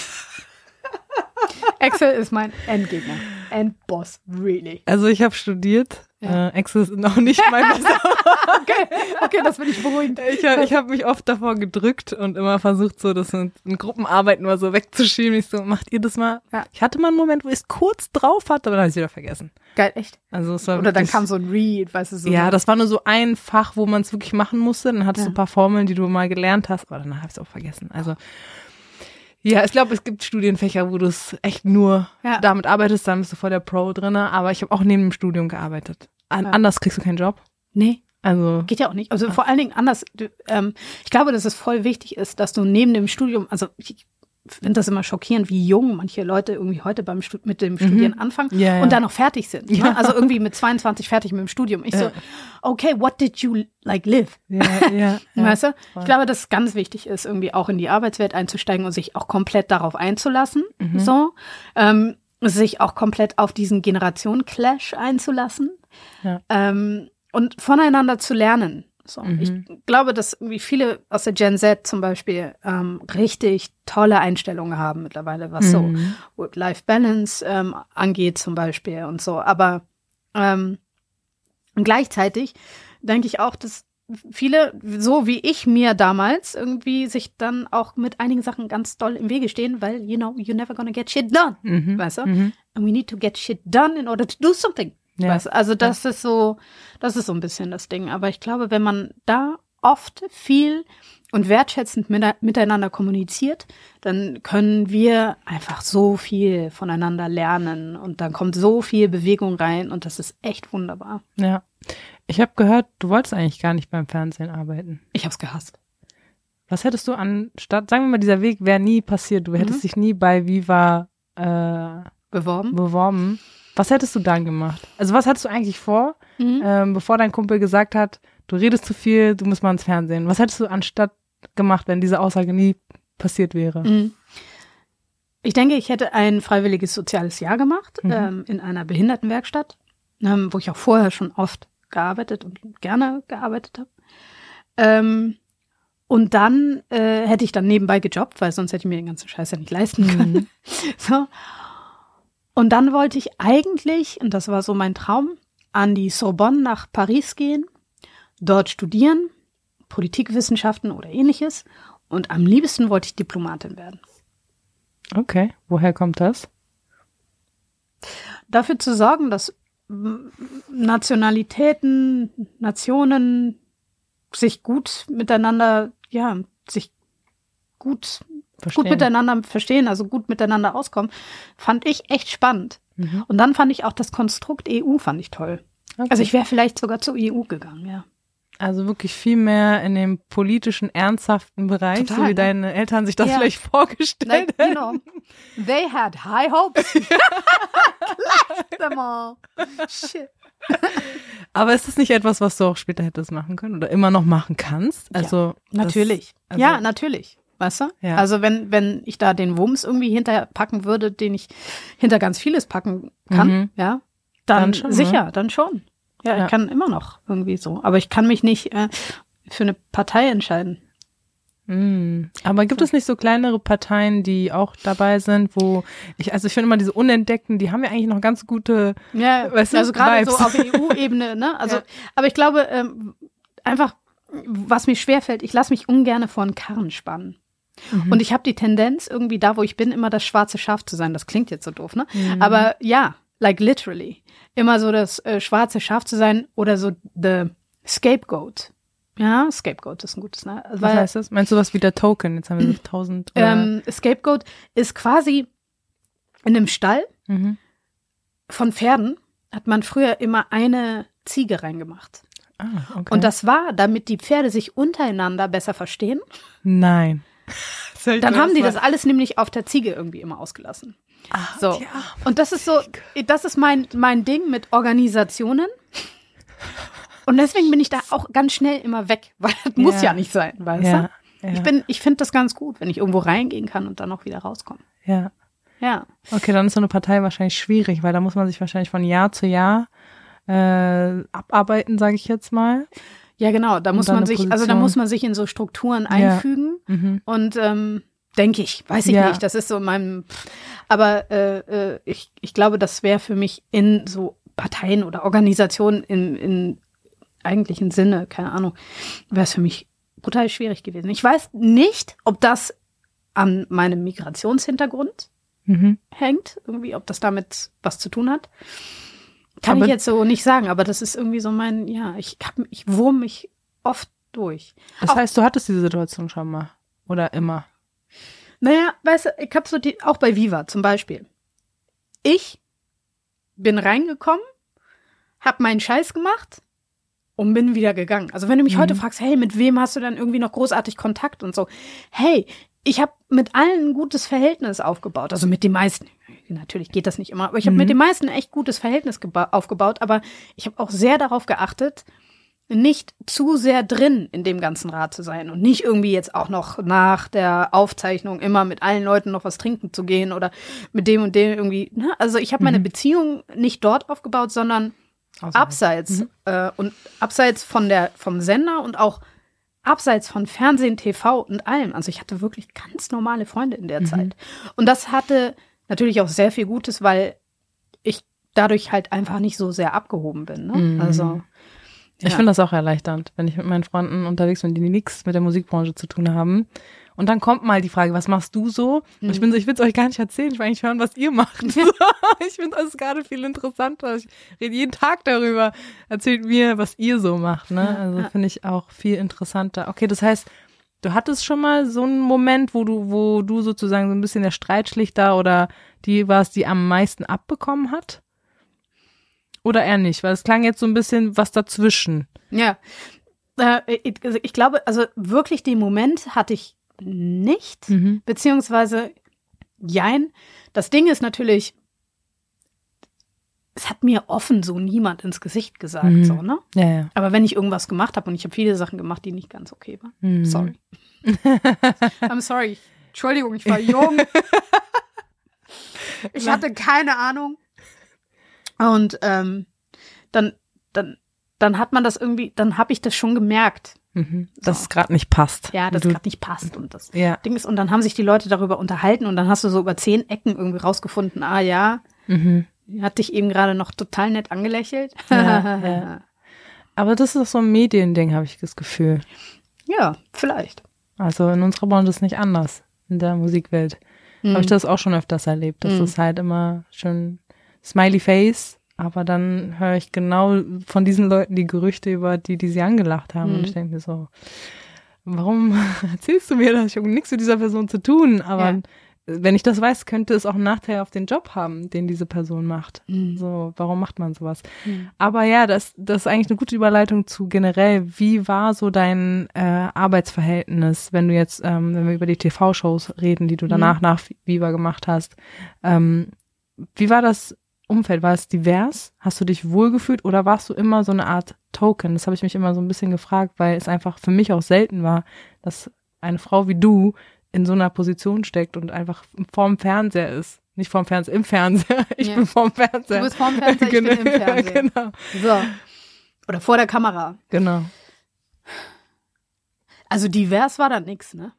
Excel ist mein Endgegner. Endboss, really. Also ich habe studiert. Ja. Excel ist noch nicht mein Besser. Okay, das bin ich beruhigend. Ich hab mich oft davor gedrückt und immer versucht, so das in Gruppenarbeiten mal so wegzuschieben. Ich so, macht ihr das mal? Ja. Ich hatte mal einen Moment, wo ich es kurz drauf hatte, aber dann habe ich es wieder vergessen. Geil, echt? Also es war Oder dann wirklich, kam so ein Read, weißt du, so. ja, das war nur so ein Fach, wo man es wirklich machen musste. Dann hattest du ein paar Formeln, die du mal gelernt hast, aber danach habe ich es auch vergessen. Also ja, ich glaube, es gibt Studienfächer, wo du es echt nur damit arbeitest, dann bist du voll der Pro drin. Aber ich habe auch neben dem Studium gearbeitet. Anders kriegst du keinen Job. Nee. Also geht ja auch nicht. Also vor allen Dingen anders. Ich glaube, dass es voll wichtig ist, dass du neben dem Studium, also ich finde das immer schockierend, wie jung manche Leute irgendwie heute mit dem Studieren anfangen und dann noch fertig sind. Ne? Ja. Also irgendwie mit 22 fertig mit dem Studium. Ich so, okay, what did you like live? Ja. Weißt du? Ich glaube, dass es ganz wichtig ist, irgendwie auch in die Arbeitswelt einzusteigen und sich auch komplett darauf einzulassen. So. Sich auch komplett auf diesen Generationen-Clash einzulassen. Ja. Und voneinander zu lernen. So. Ich glaube, dass irgendwie viele aus der Gen Z zum Beispiel richtig tolle Einstellungen haben mittlerweile, was so Work-Life-Balance angeht zum Beispiel und so. Aber gleichzeitig denke ich auch, dass viele, so wie ich mir damals, irgendwie sich dann auch mit einigen Sachen ganz doll im Wege stehen, weil, you know, you're never gonna get shit done. Weißt du? And we need to get shit done in order to do something. Ja. Weißt du? Also das ist so ein bisschen das Ding. Aber ich glaube, wenn man da oft viel und wertschätzend miteinander kommuniziert, dann können wir einfach so viel voneinander lernen und dann kommt so viel Bewegung rein und das ist echt wunderbar. Ja. Ich habe gehört, du wolltest eigentlich gar nicht beim Fernsehen arbeiten. Ich habe es gehasst. Was hättest du anstatt, sagen wir mal, dieser Weg wäre nie passiert, du hättest dich nie bei Viva beworben. Was hättest du dann gemacht? Also was hattest du eigentlich vor, bevor dein Kumpel gesagt hat, du redest zu viel, du musst mal ins Fernsehen. Was hättest du anstatt gemacht, wenn diese Aussage nie passiert wäre? Ich denke, ich hätte ein freiwilliges soziales Jahr gemacht in einer Behindertenwerkstatt, wo ich auch vorher schon oft gearbeitet und gerne gearbeitet habe. Und dann hätte ich dann nebenbei gejobbt, weil sonst hätte ich mir den ganzen Scheiß ja nicht leisten können. So. Und dann wollte ich eigentlich, und das war so mein Traum, an die Sorbonne nach Paris gehen, dort studieren, Politikwissenschaften oder ähnliches. Und am liebsten wollte ich Diplomatin werden. Okay, woher kommt das? Dafür zu sorgen, dass Nationalitäten, Nationen sich gut miteinander, gut miteinander verstehen, also gut miteinander auskommen, fand ich echt spannend. Mhm. Und dann fand ich auch das Konstrukt EU fand ich toll. Okay. Also ich wäre vielleicht sogar zur EU gegangen, ja. Also wirklich viel mehr in dem politischen, ernsthaften Bereich, Total, so wie ne? deine Eltern sich das vielleicht vorgestellt Like, hätten. They had high hopes. Clash them all. Shit. Aber ist das nicht etwas, was du auch später hättest machen können oder immer noch machen kannst? Also Natürlich. Ja, natürlich. Weißt du? Ja. Also wenn ich da den Wumms irgendwie hinterpacken würde, den ich hinter ganz vieles packen kann, ja, dann schon, sicher, ne? dann schon. Ja, Ja. ich kann immer noch irgendwie so. Aber ich kann mich nicht für eine Partei entscheiden. Aber gibt es nicht so kleinere Parteien, die auch dabei sind, wo ich finde immer diese Unentdeckten, die haben ja eigentlich noch ganz gute, Ja, weißt du, also gerade so Vibes. auf EU-Ebene, ne? Also, Ja. aber ich glaube, einfach, was mir schwerfällt, ich lasse mich ungerne vor einen Karren spannen. Und ich habe die Tendenz, irgendwie da, wo ich bin, immer das schwarze Schaf zu sein. Das klingt jetzt so doof, ne? Aber ja, like literally. Immer so das schwarze Schaf zu sein oder so the scapegoat. Ja, Scapegoat ist ein gutes, ne? Was heißt das? Meinst du was wie der Token? Jetzt haben wir so 1000 oder? Scapegoat ist quasi in einem Stall von Pferden hat man früher immer eine Ziege reingemacht. Ah, okay. Und das war, damit die Pferde sich untereinander besser verstehen. Nein. Dann haben die das alles nämlich auf der Ziege irgendwie immer ausgelassen. Ach, So. ja. Und das ist so, das ist mein Ding mit Organisationen. Und deswegen bin ich da auch ganz schnell immer weg, weil das muss ja nicht sein, weißt Ja, du? ja. Ich finde das ganz gut, wenn ich irgendwo reingehen kann und dann auch wieder rauskomme. Ja. Ja. Okay, dann ist so eine Partei wahrscheinlich schwierig, weil da muss man sich wahrscheinlich von Jahr zu Jahr abarbeiten, sage ich jetzt mal. Ja, genau. Da muss dann man eine sich, also da Position. muss man sich in so Strukturen einfügen. Und denke ich, weiß ich nicht. Das ist so in meinem. Aber ich glaube, das wäre für mich in so Parteien oder Organisationen in eigentlichen Sinne, keine Ahnung, wäre es für mich brutal schwierig gewesen. Ich weiß nicht, ob das an meinem Migrationshintergrund hängt, irgendwie, ob das damit was zu tun hat. Kann ich jetzt so nicht sagen, aber das ist irgendwie so mein, ja, ich wurm mich oft durch. Das heißt, du hattest diese Situation schon mal oder immer? Naja, weißt du, ich habe so auch bei Viva zum Beispiel. Ich bin reingekommen, habe meinen Scheiß gemacht und bin wieder gegangen. Also wenn du mich heute fragst, hey, mit wem hast du dann irgendwie noch großartig Kontakt und so? Hey, ich habe mit allen ein gutes Verhältnis aufgebaut. Also mit den meisten. Natürlich geht das nicht immer, aber ich habe mit den meisten ein echt gutes Verhältnis aufgebaut. Aber ich habe auch sehr darauf geachtet, nicht zu sehr drin in dem ganzen Rad zu sein und nicht irgendwie jetzt auch noch nach der Aufzeichnung immer mit allen Leuten noch was trinken zu gehen oder mit dem und dem irgendwie. Ne? Also ich habe meine Beziehung nicht dort aufgebaut, sondern abseits und abseits vom Sender und auch abseits von Fernsehen, TV und allem. Also ich hatte wirklich ganz normale Freunde in der Zeit. Und das hatte natürlich auch sehr viel Gutes, weil ich dadurch halt einfach nicht so sehr abgehoben bin. Ne? Also Ich finde das auch erleichternd, wenn ich mit meinen Freunden unterwegs bin, die nichts mit der Musikbranche zu tun haben. Und dann kommt mal die Frage, was machst du so? Und ich bin so, ich will es euch gar nicht erzählen, ich will eigentlich hören, was ihr macht. Ich finde das gerade viel interessanter. Ich rede jeden Tag darüber. Erzählt mir, was ihr so macht. Ne? Also finde ich auch viel interessanter. Okay, das heißt, du hattest schon mal so einen Moment, wo du sozusagen so ein bisschen der Streitschlichter oder die warst, die am meisten abbekommen hat? Oder eher nicht? Weil es klang jetzt so ein bisschen was dazwischen. Ja, ich glaube, also wirklich den Moment hatte ich nicht, beziehungsweise jein. Das Ding ist natürlich, es hat mir offen so niemand ins Gesicht gesagt, so, ne? Ja, ja. Aber wenn ich irgendwas gemacht habe und ich habe viele Sachen gemacht, die nicht ganz okay waren, sorry. I'm sorry. Entschuldigung, ich war jung. Ich hatte keine Ahnung. Und dann hat man das irgendwie, dann habe ich das schon gemerkt. Dass es gerade nicht passt. Ja, das gerade nicht passt. Und das Ja. Ding ist, und dann haben sich die Leute darüber unterhalten und dann hast du so über 10 Ecken irgendwie rausgefunden, hat dich eben gerade noch total nett angelächelt. Ja. Aber das ist doch so ein Mediending, habe ich das Gefühl. Ja, vielleicht. Also in unserer Branche ist es nicht anders, in der Musikwelt. Habe ich das auch schon öfters erlebt. Das ist halt immer schön Smiley Face, aber dann höre ich genau von diesen Leuten die Gerüchte über die sie angelacht haben. Und ich denke mir so, warum erzählst du mir das? Ich habe nichts mit dieser Person zu tun. Aber wenn ich das weiß, könnte es auch einen Nachteil auf den Job haben, den diese Person macht. Mhm. So, warum macht man sowas? Aber ja, das ist eigentlich eine gute Überleitung zu generell. Wie war so dein Arbeitsverhältnis, wenn du jetzt, wenn wir über die TV-Shows reden, die du danach nach Viva gemacht hast? Wie war das Umfeld? War es divers? Hast du dich wohlgefühlt oder warst du immer so eine Art Token? Das habe ich mich immer so ein bisschen gefragt, weil es einfach für mich auch selten war, dass eine Frau wie du in so einer Position steckt und einfach vorm Fernseher ist. Nicht vorm Fernseher, im Fernseher. Ich bin vorm Fernseher. Du bist vorm Fernseher, ich bin im Fernseher. Genau. So. Oder vor der Kamera. Genau. Also divers war da nix, ne?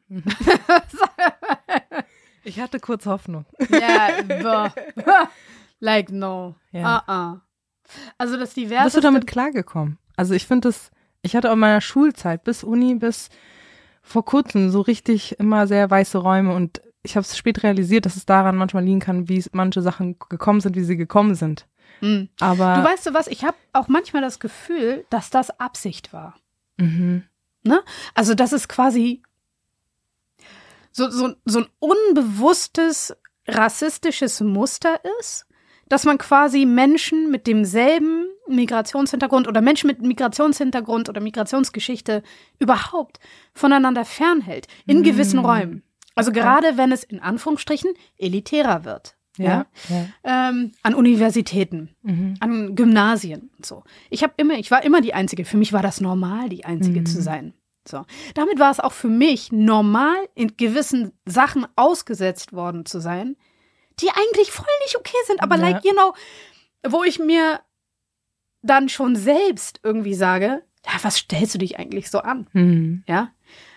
Ich hatte kurz Hoffnung. Ja, like no. Ja. Also das divers. Bist du damit klargekommen? Also ich finde ich hatte auch in meiner Schulzeit bis Uni, bis vor kurzem so richtig immer sehr weiße Räume und ich habe es spät realisiert, dass es daran manchmal liegen kann, wie manche Sachen gekommen sind, wie sie gekommen sind. Mhm. Aber du weißt du was, ich habe auch manchmal das Gefühl, dass das Absicht war. Mhm. Ne? Also dass es quasi so ein unbewusstes rassistisches Muster ist, dass man quasi Menschen mit demselben Migrationshintergrund oder Menschen mit Migrationshintergrund oder Migrationsgeschichte überhaupt voneinander fernhält in gewissen Räumen. Also gerade wenn es in Anführungsstrichen elitärer wird. Ja. An Universitäten, an Gymnasien und so. Ich war immer die Einzige. Für mich war das normal, die Einzige zu sein. So. Damit war es auch für mich normal, in gewissen Sachen ausgesetzt worden zu sein, die eigentlich voll nicht okay sind, aber wo ich mir dann schon selbst irgendwie sage, ja, was stellst du dich eigentlich so an? Ja.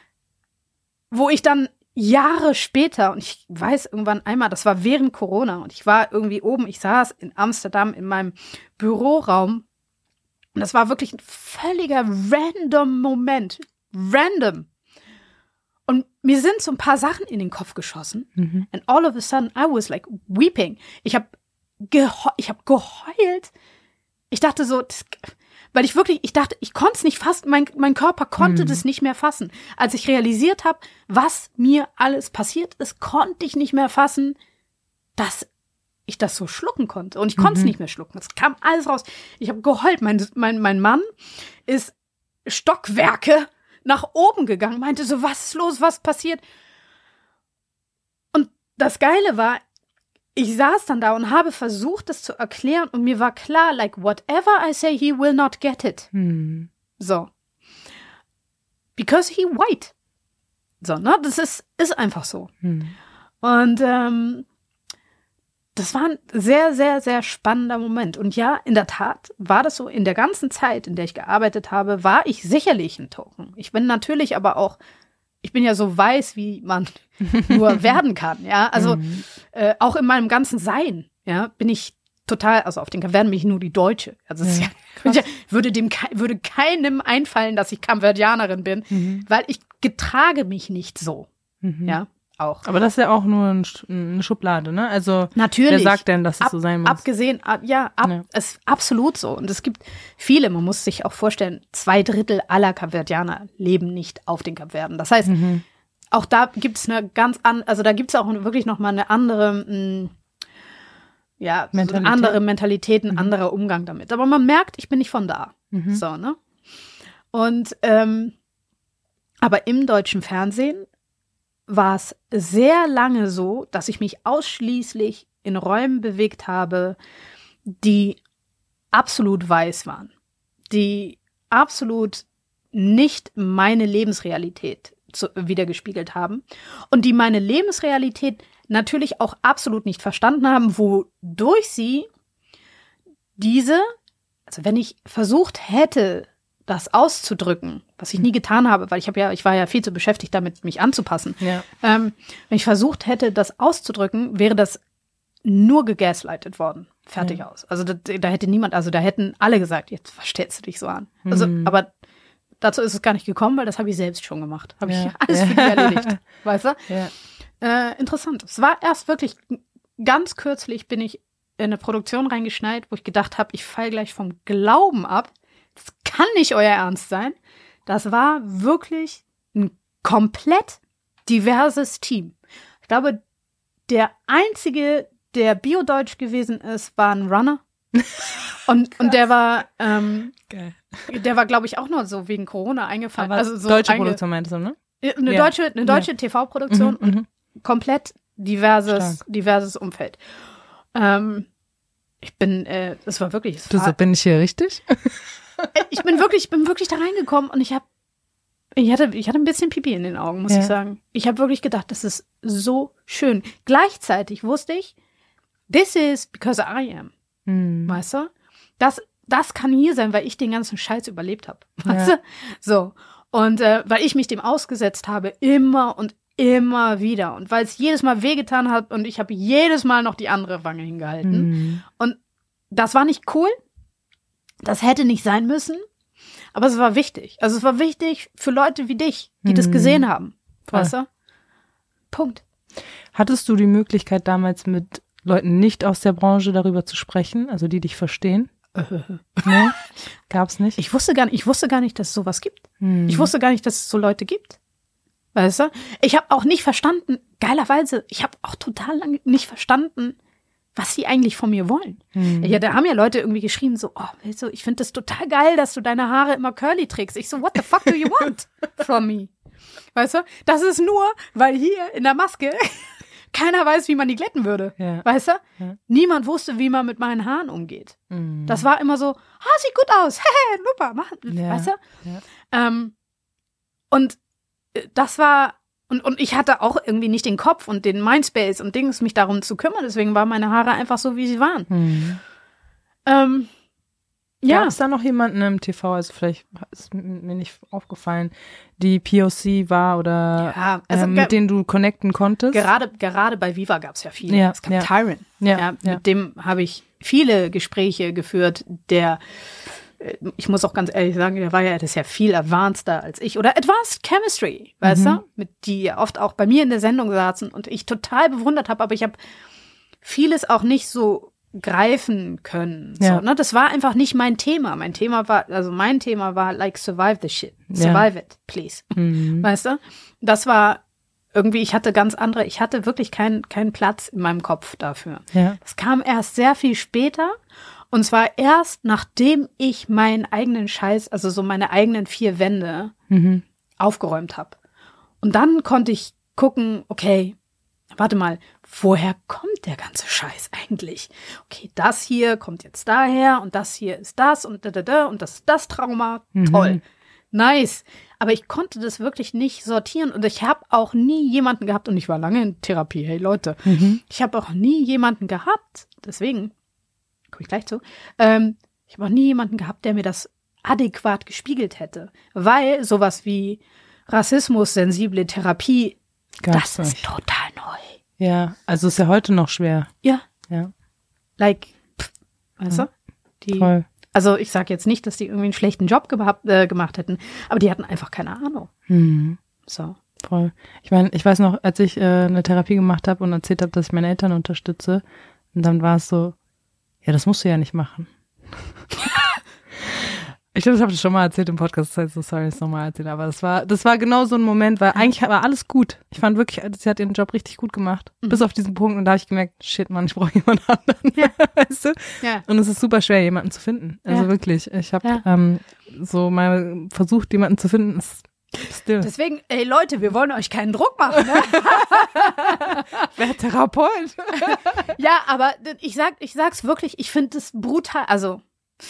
Wo ich dann Jahre später, und ich weiß irgendwann einmal, das war während Corona und ich war irgendwie oben, ich saß in Amsterdam in meinem Büroraum und das war wirklich ein völliger random Moment. Random. Und mir sind so ein paar Sachen in den Kopf geschossen. And all of a sudden I was like weeping. Ich habe geheult. Ich dachte so, weil ich dachte, ich konnte es nicht fassen. Mein Körper konnte das nicht mehr fassen. Als ich realisiert habe, was mir alles passiert ist, konnte ich nicht mehr fassen, dass ich das so schlucken konnte. Und ich konnte es nicht mehr schlucken. Es kam alles raus. Ich habe geheult. Mein Mann ist Stockwerke nach oben gegangen, meinte so, was ist los, was passiert? Und das Geile war, ich saß dann da und habe versucht, das zu erklären und mir war klar, like, whatever I say, he will not get it. So. Because he white. So, ne, das ist einfach so. Und das war ein sehr, sehr, sehr spannender Moment. Und ja, in der Tat war das so, in der ganzen Zeit, in der ich gearbeitet habe, war ich sicherlich ein Token. Ich bin natürlich aber auch, ich bin ja so weiß, wie man nur werden kann, ja. Also auch in meinem ganzen Sein, ja, bin ich total, also auf den Kapverden bin ich nur die Deutsche. Also es ist würde keinem einfallen, dass ich Kapverdianerin bin, weil ich getrage mich nicht so, ja. Auch. Aber das ist ja auch nur eine Schublade, ne? Also natürlich. Wer sagt denn, dass es so sein muss? Abgesehen, es ist absolut so. Und es gibt viele, man muss sich auch vorstellen, 2/3 aller Kapverdianer leben nicht auf den Kapverden. Das heißt, auch da gibt es da gibt es auch wirklich nochmal eine andere, andere Mentalität, ein anderer Umgang damit. Aber man merkt, ich bin nicht von da. So, ne? Und, aber im deutschen Fernsehen war es sehr lange so, dass ich mich ausschließlich in Räumen bewegt habe, die absolut weiß waren, die absolut nicht meine Lebensrealität wiedergespiegelt haben und die meine Lebensrealität natürlich auch absolut nicht verstanden haben, wodurch sie also wenn ich versucht hätte, das auszudrücken, was ich nie getan habe, weil ich war ja viel zu beschäftigt damit, mich anzupassen. Ja. Wenn ich versucht hätte, das auszudrücken, wäre das nur gegaslightet worden. Fertig aus. Also da hätte niemand, also da hätten alle gesagt, jetzt verstellst du dich so an. Also, aber dazu ist es gar nicht gekommen, weil das habe ich selbst schon gemacht. Habe ich alles für die erledigt. Weißt du? Ja. Interessant. Es war erst wirklich, ganz kürzlich bin ich in eine Produktion reingeschneit, wo ich gedacht habe, ich falle gleich vom Glauben ab. Das kann nicht euer Ernst sein. Das war wirklich ein komplett diverses Team. Ich glaube, der Einzige, der Bio-Deutsch gewesen ist, war ein Runner. Und der war, Geil. der war, glaube ich, auch nur so wegen Corona eingefallen. Aber also so deutsche Produktion meintest du, ne? Eine Ja. deutsche TV-Produktion und komplett diverses Umfeld. Es war wirklich, Bin ich hier richtig? ich bin wirklich da reingekommen und ich hatte ein bisschen Pipi in den Augen, muss ich sagen. Ich habe wirklich gedacht, das ist so schön. Gleichzeitig wusste ich, this is because I am. Weißt du? Das kann hier sein, weil ich den ganzen Scheiß überlebt habe. Weißt du? So. Und weil ich mich dem ausgesetzt habe, immer und immer wieder. Und weil es jedes Mal wehgetan hat und ich habe jedes Mal noch die andere Wange hingehalten. Und das war nicht cool. Das hätte nicht sein müssen. Aber es war wichtig. Also es war wichtig für Leute wie dich, die das gesehen haben. Voll. Weißt du? Punkt. Hattest du die Möglichkeit damals mit Leuten nicht aus der Branche darüber zu sprechen, also die dich verstehen? Nee, gab's nicht. Ich wusste gar nicht, dass es sowas gibt. Ich wusste gar nicht, dass es so Leute gibt. Weißt du? Ich habe auch nicht verstanden, geilerweise, ich habe auch total lange nicht verstanden, was sie eigentlich von mir wollen. Ja, da haben ja Leute irgendwie geschrieben, so, oh, weißt du, ich finde das total geil, dass du deine Haare immer curly trägst. Ich so, what the fuck do you want from me? Weißt du? Das ist nur, weil hier in der Maske keiner weiß, wie man die glätten würde. Ja. Weißt du? Ja. Niemand wusste, wie man mit meinen Haaren umgeht. Das war immer so, sieht gut aus. Hehe, super, mach. Ja. Weißt du? Ja. Und das war, und ich hatte auch irgendwie nicht den Kopf und den Mindspace und Dings, mich darum zu kümmern. Deswegen waren meine Haare einfach so, wie sie waren. Ja. Gab es da noch jemanden im TV, also vielleicht ist mir nicht aufgefallen, die POC war oder mit denen du connecten konntest? Gerade bei Viva gab es ja viele. Ja, es gab Tyron. Mit dem habe ich viele Gespräche geführt, ich muss auch ganz ehrlich sagen, das ist ja viel advanceder als ich. Oder Advanced Chemistry, weißt du? Mit die oft auch bei mir in der Sendung saßen und ich total bewundert habe, aber ich habe vieles auch nicht so greifen können. So, ne? Das war einfach nicht mein Thema. Mein Thema war like survive the shit. Survive it, please. Weißt du? Das war irgendwie, ich hatte wirklich keinen Platz in meinem Kopf dafür. Ja. Das kam erst sehr viel später. Und zwar erst, nachdem ich meinen eigenen Scheiß, also so meine eigenen 4 Wände aufgeräumt habe. Und dann konnte ich gucken, okay, warte mal, woher kommt der ganze Scheiß eigentlich? Okay, das hier kommt jetzt daher und das hier ist das und und das ist das Trauma. Toll. Nice. Aber ich konnte das wirklich nicht sortieren und ich habe auch nie jemanden gehabt, und ich war lange in Therapie, hey Leute, ich habe auch nie jemanden gehabt, deswegen komme ich gleich zu, ich habe auch nie jemanden gehabt, der mir das adäquat gespiegelt hätte, weil sowas wie rassismus-sensible Therapie, das ist total neu. Ja, also ist ja heute noch schwer. Ja. Like, weißt du? Voll. Also ich sage jetzt nicht, dass die irgendwie einen schlechten Job gemacht hätten, aber die hatten einfach keine Ahnung. So. Voll. Ich meine, ich weiß noch, als ich eine Therapie gemacht habe und erzählt habe, dass ich meine Eltern unterstütze, und dann war es so, ja, das musst du ja nicht machen. Ich glaube, das habe ich schon mal erzählt im Podcast, das heißt so sorry, es nochmal erzählen, aber das war genau so ein Moment, weil eigentlich war alles gut. Ich fand wirklich, sie hat ihren Job richtig gut gemacht, bis auf diesen Punkt, und da habe ich gemerkt, shit, Mann, ich brauche jemand anderen, weißt du? Ja. Und es ist super schwer, jemanden zu finden, also wirklich. Ich habe so mal versucht, jemanden zu finden, still. Deswegen, ey Leute, wir wollen euch keinen Druck machen, ne? Wer Therapeut? Ja, aber ich sag's wirklich, ich finde es brutal, also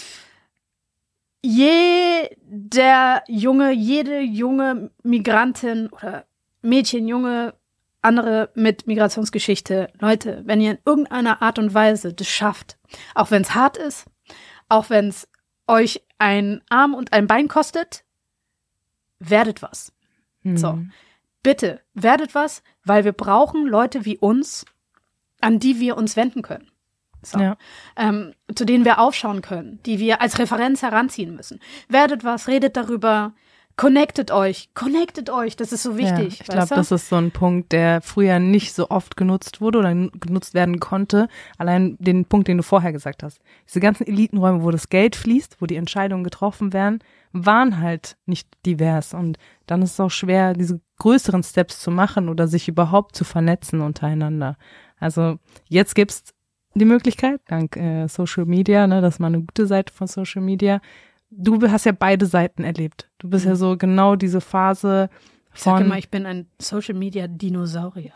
jede junge Migrantin oder Mädchen, Junge, andere mit Migrationsgeschichte, Leute, wenn ihr in irgendeiner Art und Weise das schafft, auch wenn es hart ist, auch wenn es euch einen Arm und ein Bein kostet, werdet was. So, bitte, werdet was, weil wir brauchen Leute wie uns, an die wir uns wenden können. So. Ja. Zu denen wir aufschauen können, die wir als Referenz heranziehen müssen. Werdet was, redet darüber, connectet euch, das ist so wichtig. Ja, ich glaube, das ist so ein Punkt, der früher nicht so oft genutzt wurde oder genutzt werden konnte. Allein den Punkt, den du vorher gesagt hast. Diese ganzen Elitenräume, wo das Geld fließt, wo die Entscheidungen getroffen werden, waren halt nicht divers. Und dann ist es auch schwer, diese größeren Steps zu machen oder sich überhaupt zu vernetzen untereinander. Also jetzt gibt's die Möglichkeit, dank Social Media, ne, das ist mal eine gute Seite von Social Media. Du hast ja beide Seiten erlebt. Du bist ja so genau diese Phase Ich sage von... immer, ich bin ein Social-Media-Dinosaurier.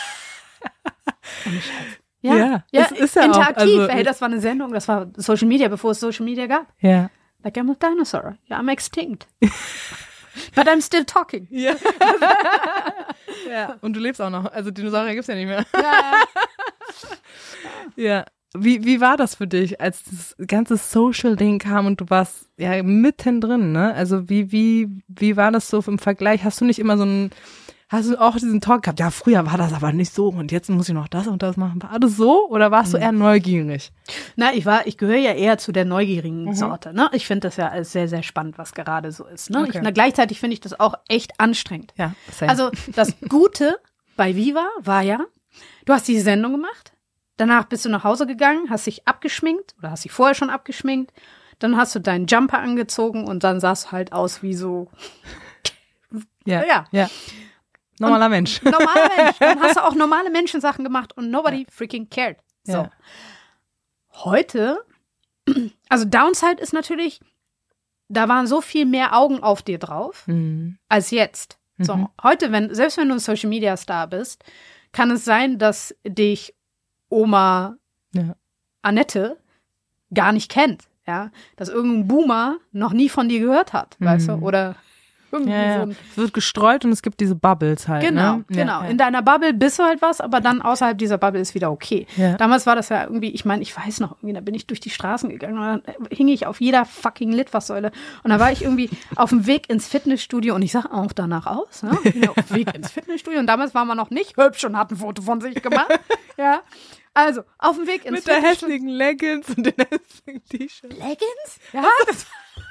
Ohne Scheiß. Ja, das ist ja interaktiv. auch, also, Hey, das war eine Sendung, das war Social Media, bevor es Social Media gab. Ja. Like I'm a dinosaur. Yeah, I'm extinct. But I'm still talking. Ja. Ja. Und du lebst auch noch. Also Dinosaurier gibt's ja nicht mehr. Ja. Ja. Wie war das für dich, als das ganze Social-Ding kam und du warst ja mittendrin, ne? Also wie war das so im Vergleich? Hast du auch diesen Talk gehabt? Ja, früher war das aber nicht so und jetzt muss ich noch das und das machen. War das so oder warst du eher neugierig? Na, ich gehöre ja eher zu der neugierigen Sorte, ne? Ich finde das ja alles sehr, sehr spannend, was gerade so ist, ne? Okay. Gleichzeitig finde ich das auch echt anstrengend. Ja, same. Also das Gute bei Viva war ja, du hast die Sendung gemacht, danach bist du nach Hause gegangen, hast dich abgeschminkt oder hast dich vorher schon abgeschminkt, dann hast du deinen Jumper angezogen und dann sahst du halt aus wie so, ja. Normaler Mensch. Normaler Mensch. Dann hast du auch normale Menschensachen gemacht und nobody freaking cared. So. Ja. Heute, also Downside ist natürlich, da waren so viel mehr Augen auf dir drauf als jetzt. So, heute, selbst wenn du ein Social Media Star bist, kann es sein, dass dich Oma Annette gar nicht kennt. Ja, dass irgendein Boomer noch nie von dir gehört hat, weißt du, oder irgendwie so ein es wird gestreut und es gibt diese Bubbles halt. Genau, ne? genau. Ja. In deiner Bubble bist du halt was, aber dann außerhalb dieser Bubble ist wieder okay. Ja. Damals war das ja irgendwie, ich meine, ich weiß noch, irgendwie, da bin ich durch die Straßen gegangen und dann hing ich auf jeder fucking Litfaßsäule und da war ich irgendwie auf dem Weg ins Fitnessstudio und ich sah auch danach aus, ne? Ich bin auf dem Weg ins Fitnessstudio und damals war man noch nicht hübsch und hat ein Foto von sich gemacht. Ja. Also, auf dem Weg ins Mit der Fitnessstudio. hässlichen Leggings und den hässlichen T-Shirt. Leggings? Ja, das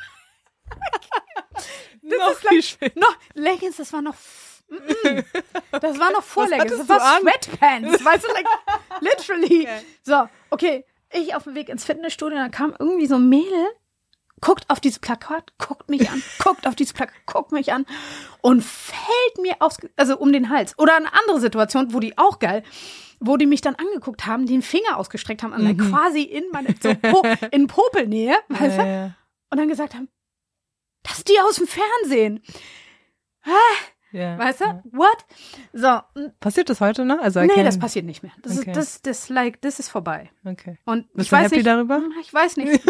Noch viel schön. Leggings, das war noch das war noch vor Was Leggings, hattest das war du an? Sweatpants, weißt du, like, literally. Okay. So, okay, ich auf dem Weg ins Fitnessstudio, da kam irgendwie so ein Mädel, guckt auf dieses Plakat, guckt mich an, guckt auf dieses Plakat, guckt mich an und fällt mir um den Hals. Oder eine andere Situation, wo die mich dann angeguckt haben, den Finger ausgestreckt haben, quasi in meine, in Popelnähe, weißt du, Ja. und dann gesagt haben, das ist die aus dem Fernsehen. Ja. Weißt du? What? So. Passiert das heute noch? Also Nee, das passiert nicht mehr. Das Okay. das ist vorbei. Okay. Und Bist ich du weiß happy nicht, darüber? Ich weiß nicht.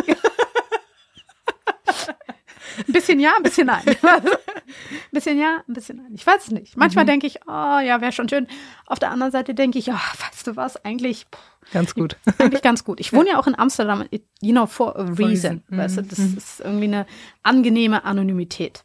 Ein bisschen ja, ein bisschen nein. Ein bisschen ja, ein bisschen nein. Ich weiß es nicht. Manchmal denke ich, oh ja, wäre schon schön. Auf der anderen Seite denke ich, weißt du was, eigentlich Ganz gut. Eigentlich ganz gut. Ich wohne ja auch in Amsterdam, for a reason. Weißt du, das ist irgendwie eine angenehme Anonymität.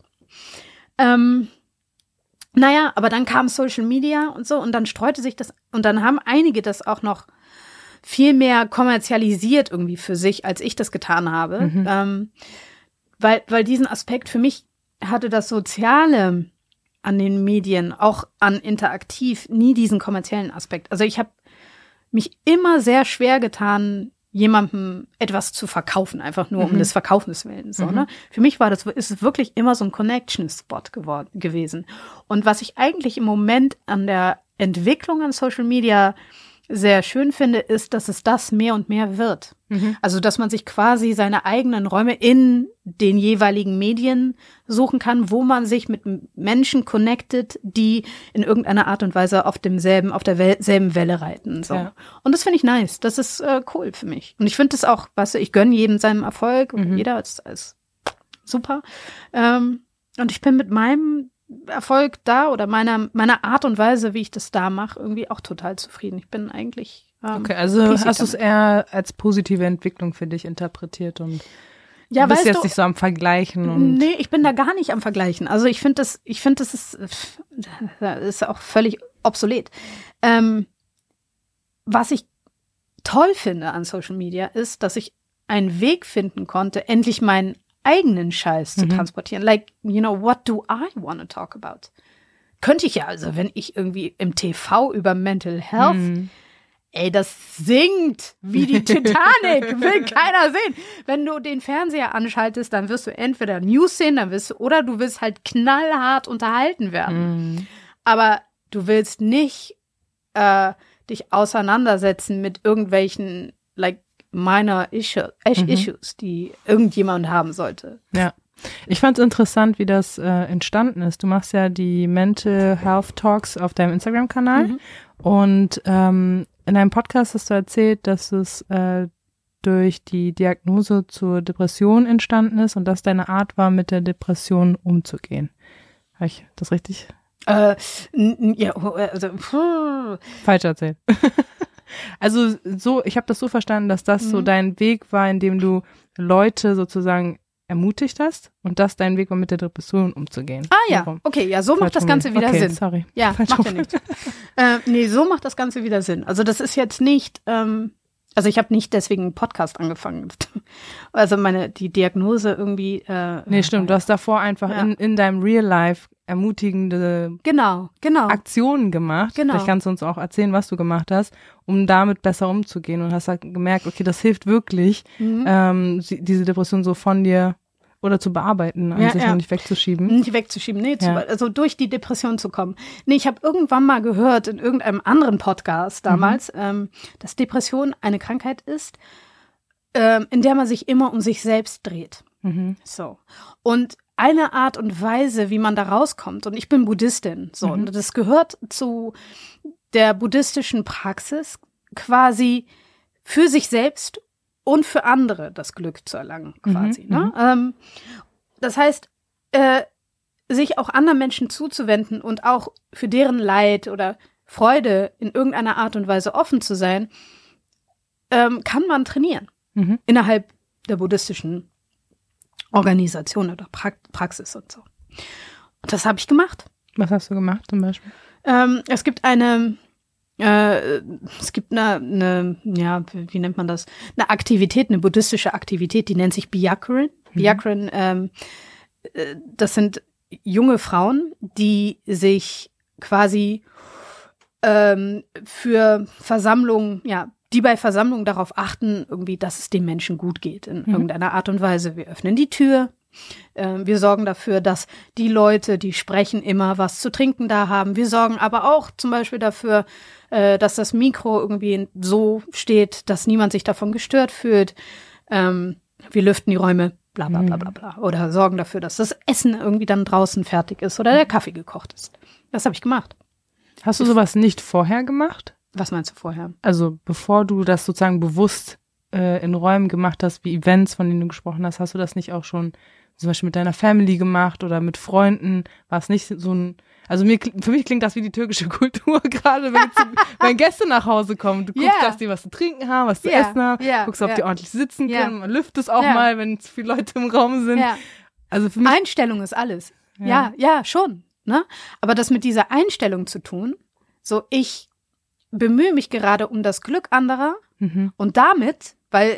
Naja, aber dann kam Social Media und so und dann streute sich das und dann haben einige das auch noch viel mehr kommerzialisiert irgendwie für sich, als ich das getan habe. Weil diesen Aspekt für mich hatte das Soziale an den Medien, auch an interaktiv, nie diesen kommerziellen Aspekt. Also ich habe mich immer sehr schwer getan, jemandem etwas zu verkaufen, einfach nur um des Verkaufens willen. So, ne? Für mich ist es wirklich immer so ein Connection-Spot gewesen. Und was ich eigentlich im Moment an der Entwicklung an Social Media sehr schön finde, ist, dass es das mehr und mehr wird. Also, dass man sich quasi seine eigenen Räume in den jeweiligen Medien suchen kann, wo man sich mit Menschen connectet, die in irgendeiner Art und Weise auf derselben Welle reiten. So. Ja. Und das finde ich nice. Das ist cool für mich. Und ich finde das auch, weißt du, ich gönne jedem seinem Erfolg und jeder ist super. Und ich bin mit meinem Erfolg da oder meiner Art und Weise, wie ich das da mache, irgendwie auch total zufrieden. Ich bin eigentlich Okay, also hast du es eher als positive Entwicklung für dich interpretiert und ja, bist weißt jetzt du, nicht so am Vergleichen und nee, ich bin da gar nicht am Vergleichen. Also ich finde, das ist auch völlig obsolet. Was ich toll finde an Social Media ist, dass ich einen Weg finden konnte, endlich meinen eigenen Scheiß zu transportieren. Like, what do I want to talk about? Könnte ich ja, also wenn ich irgendwie im TV über Mental Health ey, das singt wie die Titanic, will keiner sehen. Wenn du den Fernseher anschaltest, dann wirst du entweder News sehen, oder du wirst halt knallhart unterhalten werden. Aber du willst nicht dich auseinandersetzen mit irgendwelchen, minor issues, die irgendjemand haben sollte. Ja. Ich fand es interessant, wie das entstanden ist. Du machst ja die Mental Health Talks auf deinem Instagram-Kanal und in deinem Podcast hast du erzählt, dass es durch die Diagnose zur Depression entstanden ist und dass deine Art war, mit der Depression umzugehen. Habe ich das richtig? Falsch erzählt. Also so, ich habe das so verstanden, dass das so dein Weg war, in dem du Leute sozusagen ermutigt hast und das dein Weg war, mit der Depression umzugehen. Ah ja, okay, ja, so macht das Ganze wieder Sinn. Sorry. Ja, macht ja nichts. Nee, so macht das Ganze wieder Sinn. Also das ist jetzt nicht, also ich habe nicht deswegen einen Podcast angefangen. Also die Diagnose irgendwie. Nee, stimmt, du hast davor einfach in deinem Real Life ermutigende genau. Aktionen gemacht. Genau. Vielleicht kannst du uns auch erzählen, was du gemacht hast, um damit besser umzugehen und hast halt gemerkt, okay, das hilft wirklich, diese Depression so von dir oder zu bearbeiten, an sich und nicht wegzuschieben. Nicht wegzuschieben, nee, also durch die Depression zu kommen. Nee, ich habe irgendwann mal gehört in irgendeinem anderen Podcast damals, dass Depression eine Krankheit ist, in der man sich immer um sich selbst dreht. So. Und eine Art und Weise, wie man da rauskommt, und ich bin Buddhistin, so, und das gehört zu der buddhistischen Praxis, quasi für sich selbst und für andere das Glück zu erlangen, quasi. Ne? Das heißt, sich auch anderen Menschen zuzuwenden und auch für deren Leid oder Freude in irgendeiner Art und Weise offen zu sein, kann man trainieren innerhalb der buddhistischen Organisation oder Praxis und so. Und das habe ich gemacht. Was hast du gemacht zum Beispiel? Es gibt eine, wie nennt man das? Eine Aktivität, eine buddhistische Aktivität, die nennt sich Byakuren. Byakuren, das sind junge Frauen, die sich quasi für Versammlungen, die bei Versammlungen darauf achten, irgendwie, dass es den Menschen gut geht in irgendeiner Art und Weise. Wir öffnen die Tür. Wir sorgen dafür, dass die Leute, die sprechen, immer was zu trinken da haben. Wir sorgen aber auch zum Beispiel dafür, dass das Mikro irgendwie so steht, dass niemand sich davon gestört fühlt. Wir lüften die Räume, bla bla bla bla bla. Oder sorgen dafür, dass das Essen irgendwie dann draußen fertig ist oder der Kaffee gekocht ist. Das habe ich gemacht. Hast du sowas nicht vorher gemacht? Was meinst du vorher? Also bevor du das sozusagen bewusst in Räumen gemacht hast, wie Events, von denen du gesprochen hast, hast du das nicht auch schon zum Beispiel mit deiner Family gemacht oder mit Freunden? War es nicht so ein, also für mich klingt das wie die türkische Kultur, gerade wenn Gäste nach Hause kommen. Du guckst, dass die was zu trinken haben, was zu essen haben, guckst, ob die ordentlich sitzen können, man lüftet es auch mal, wenn zu viele Leute im Raum sind. Ja. Also für mich, Einstellung ist alles. Ja, schon. Ne? Aber das mit dieser Einstellung zu tun, so ich bemühe mich gerade um das Glück anderer und damit, weil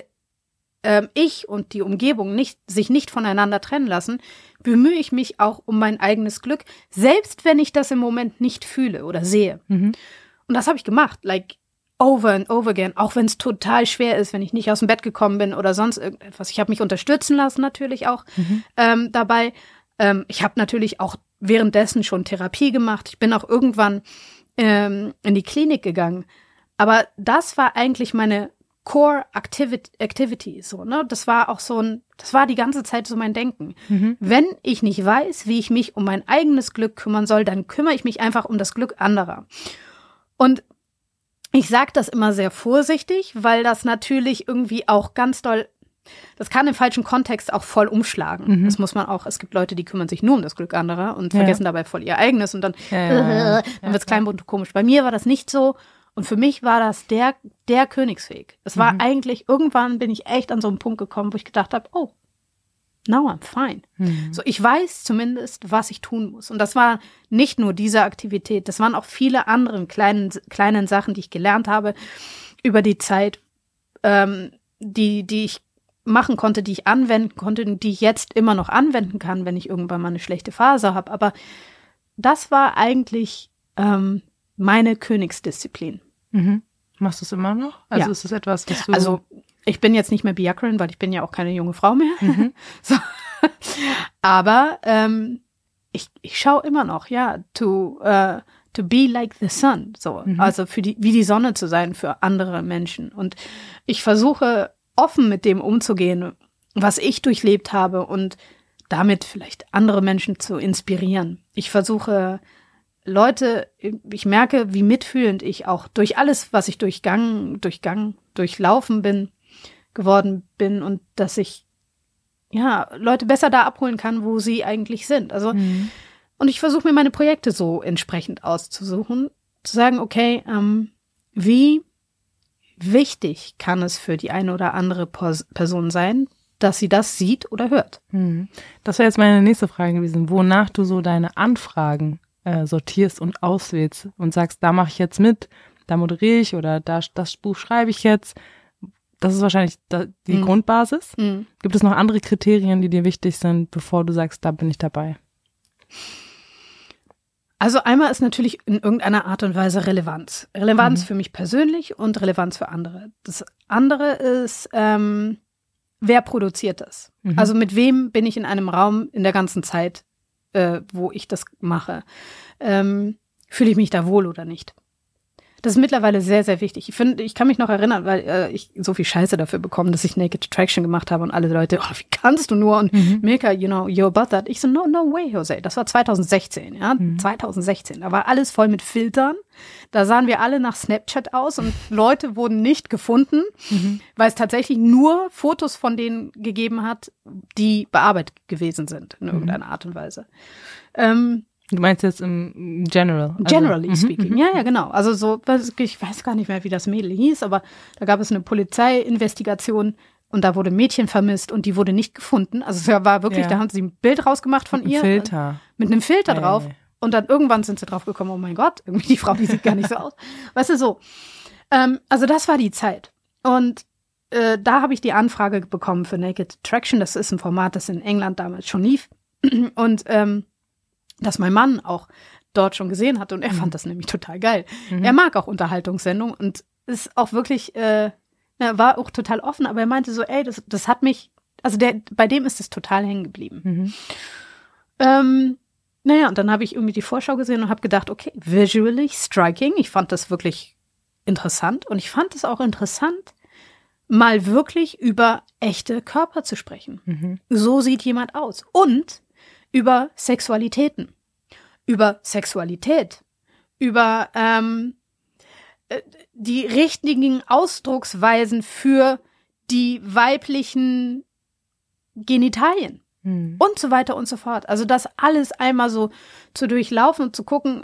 ich und die Umgebung sich nicht voneinander trennen lassen, bemühe ich mich auch um mein eigenes Glück, selbst wenn ich das im Moment nicht fühle oder sehe. Und das habe ich gemacht, over and over again, auch wenn es total schwer ist, wenn ich nicht aus dem Bett gekommen bin oder sonst irgendetwas. Ich habe mich unterstützen lassen natürlich auch dabei. Ich habe natürlich auch währenddessen schon Therapie gemacht. Ich bin auch irgendwann in die Klinik gegangen. Aber das war eigentlich meine Core Activity, so, ne? Das war auch das war die ganze Zeit so mein Denken. Wenn ich nicht weiß, wie ich mich um mein eigenes Glück kümmern soll, dann kümmere ich mich einfach um das Glück anderer. Und ich sage das immer sehr vorsichtig, weil das natürlich irgendwie auch ganz doll, das kann im falschen Kontext auch voll umschlagen. Das muss man auch, es gibt Leute, die kümmern sich nur um das Glück anderer und vergessen dabei voll ihr eigenes und dann dann wird's klein und komisch. Bei mir war das nicht so und für mich war das der Königsweg. Es war eigentlich, irgendwann bin ich echt an so einen Punkt gekommen, wo ich gedacht habe, oh, now I'm fine. So, ich weiß zumindest, was ich tun muss. Und das war nicht nur diese Aktivität, das waren auch viele andere kleinen Sachen, die ich gelernt habe über die Zeit, die ich machen konnte, die ich anwenden konnte, die ich jetzt immer noch anwenden kann, wenn ich irgendwann mal eine schlechte Phase habe. Aber das war eigentlich meine Königsdisziplin. Machst du es immer noch? Also ist das etwas, was du... Also ich bin jetzt nicht mehr Byakuren, weil ich bin ja auch keine junge Frau mehr. So. Aber ich schaue immer noch, to to be like the sun, so, also wie die Sonne zu sein für andere Menschen. Und ich versuche offen mit dem umzugehen, was ich durchlebt habe und damit vielleicht andere Menschen zu inspirieren. Ich versuche Leute, ich merke, wie mitfühlend ich auch durch alles, was ich durchlaufen geworden bin und dass ich Leute besser da abholen kann, wo sie eigentlich sind. Also und ich versuche mir meine Projekte so entsprechend auszusuchen, zu sagen, okay, wie wichtig kann es für die eine oder andere Person sein, dass sie das sieht oder hört. Das wäre jetzt meine nächste Frage gewesen, wonach du so deine Anfragen sortierst und auswählst und sagst, da mache ich jetzt mit, da moderiere ich oder das Buch schreibe ich jetzt. Das ist wahrscheinlich die Grundbasis. Gibt es noch andere Kriterien, die dir wichtig sind, bevor du sagst, da bin ich dabei? Also einmal ist natürlich in irgendeiner Art und Weise Relevanz. Relevanz für mich persönlich und Relevanz für andere. Das andere ist, wer produziert das? Also mit wem bin ich in einem Raum in der ganzen Zeit, wo ich das mache? Fühle ich mich da wohl oder nicht? Das ist mittlerweile sehr, sehr wichtig. Ich kann mich noch erinnern, weil ich so viel Scheiße dafür bekommen, dass ich Naked Attraction gemacht habe und alle Leute, oh, wie kannst du nur? Und Milka, you're about that. Ich so, no way, Jose. Das war 2016, ja, 2016. Da war alles voll mit Filtern. Da sahen wir alle nach Snapchat aus und Leute wurden nicht gefunden, weil es tatsächlich nur Fotos von denen gegeben hat, die bearbeitet gewesen sind in irgendeiner Art und Weise. Du meinst jetzt im General? Generally speaking, ja, genau. Also so, ich weiß gar nicht mehr, wie das Mädel hieß, aber da gab es eine Polizeiinvestigation und da wurde ein Mädchen vermisst und die wurde nicht gefunden. Also es war wirklich, da haben sie ein Bild rausgemacht von ihr. Filter. Mit einem Filter drauf. Und dann irgendwann sind sie drauf gekommen, oh mein Gott, irgendwie die Frau, die sieht gar nicht so aus. Weißt du, so. Also das war die Zeit. Und da habe ich die Anfrage bekommen für Naked Attraction. Das ist ein Format, das in England damals schon lief. Und dass mein Mann auch dort schon gesehen hatte und er fand das nämlich total geil. Er mag auch Unterhaltungssendungen und ist auch wirklich, war auch total offen, aber er meinte so, ey, das hat mich, also bei dem ist es total hängen geblieben. Naja, und dann habe ich irgendwie die Vorschau gesehen und habe gedacht, okay, visually striking, ich fand das wirklich interessant und ich fand es auch interessant, mal wirklich über echte Körper zu sprechen. So sieht jemand aus. Und über Sexualitäten, über Sexualität, über die richtigen Ausdrucksweisen für die weiblichen Genitalien und so weiter und so fort. Also das alles einmal so zu durchlaufen und zu gucken,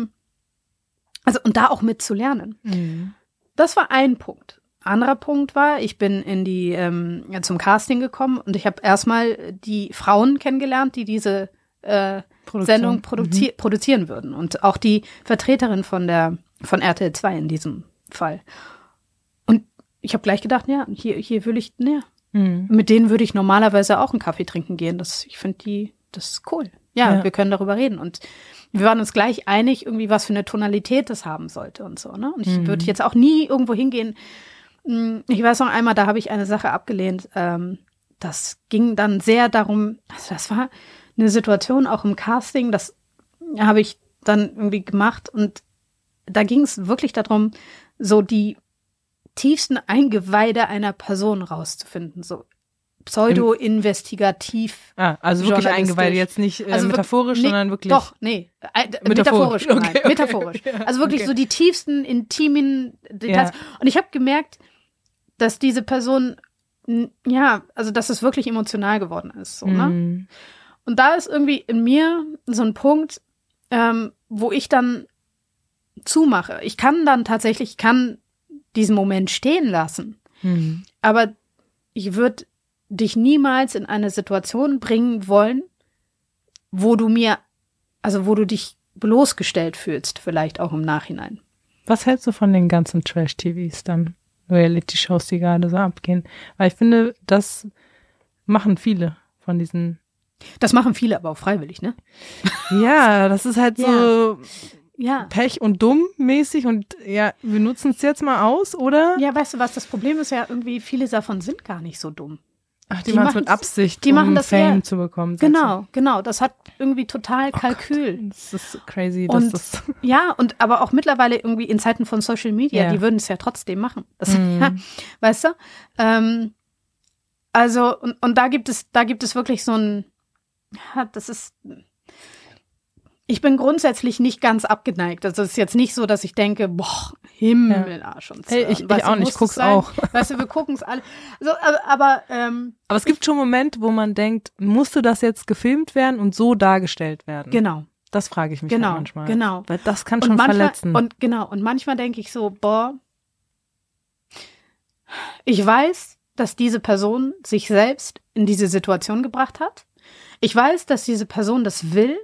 also und da auch mitzulernen. Das war ein Punkt. Anderer Punkt war, ich bin zum Casting gekommen und ich habe erstmal die Frauen kennengelernt, die diese Sendung produzieren würden und auch die Vertreterin von RTL 2 in diesem Fall. Und ich habe gleich gedacht, ja, hier will ich näher. Mit denen würde ich normalerweise auch einen Kaffee trinken gehen. Ich finde das ist cool. Ja, wir können darüber reden. Und wir waren uns gleich einig, irgendwie was für eine Tonalität das haben sollte und so. Ne? Und ich würde jetzt auch nie irgendwo hingehen. Ich weiß noch einmal, da habe ich eine Sache abgelehnt. Das ging dann sehr darum, also das war eine Situation auch im Casting, das habe ich dann irgendwie gemacht und da ging es wirklich darum, so die tiefsten Eingeweide einer Person rauszufinden, so pseudo-investigativ. Also wirklich Eingeweide, jetzt nicht metaphorisch, sondern wirklich. Doch, nee, metaphorisch. Okay. Metaphorisch. Also wirklich so die tiefsten, intimen Details. Ja. Und ich habe gemerkt, dass diese Person, also dass es wirklich emotional geworden ist. So, ne? Und da ist irgendwie in mir so ein Punkt, wo ich dann zumache. Ich kann dann tatsächlich, diesen Moment stehen lassen. Aber ich würde dich niemals in eine Situation bringen wollen, wo du dich bloßgestellt fühlst, vielleicht auch im Nachhinein. Was hältst du von den ganzen Trash-TVs dann? Reality-Shows, die gerade so abgehen? Weil ich finde, das machen viele von diesen. Das machen viele, aber auch freiwillig, ne? Ja, das ist halt so Pech und dumm mäßig und ja, wir nutzen es jetzt mal aus, oder? Ja, weißt du was, das Problem ist ja irgendwie, viele davon sind gar nicht so dumm. Ach, die machen es mit Absicht, die machen um das Fame eher, zu bekommen. Genau. Das hat irgendwie total Kalkül. Gott, das ist crazy. Und ja, und aber auch mittlerweile irgendwie in Zeiten von Social Media, die würden es ja trotzdem machen. Das, ja, weißt du? Also, und da gibt es wirklich so ein, ja, das ist, ich bin grundsätzlich nicht ganz abgeneigt. Also es ist jetzt nicht so, dass ich denke, boah, Himmel, Arsch und Zwirn. Hey, ich auch nicht, ich guck's auch. Weißt du, wir gucken's alle. Also, aber es gibt schon Momente, wo man denkt, musste das jetzt gefilmt werden und so dargestellt werden? Genau. Das frage ich mich halt manchmal. Genau. Weil das kann schon verletzen. Und manchmal denke ich so, boah, ich weiß, dass diese Person sich selbst in diese Situation gebracht hat. Ich weiß, dass diese Person das will.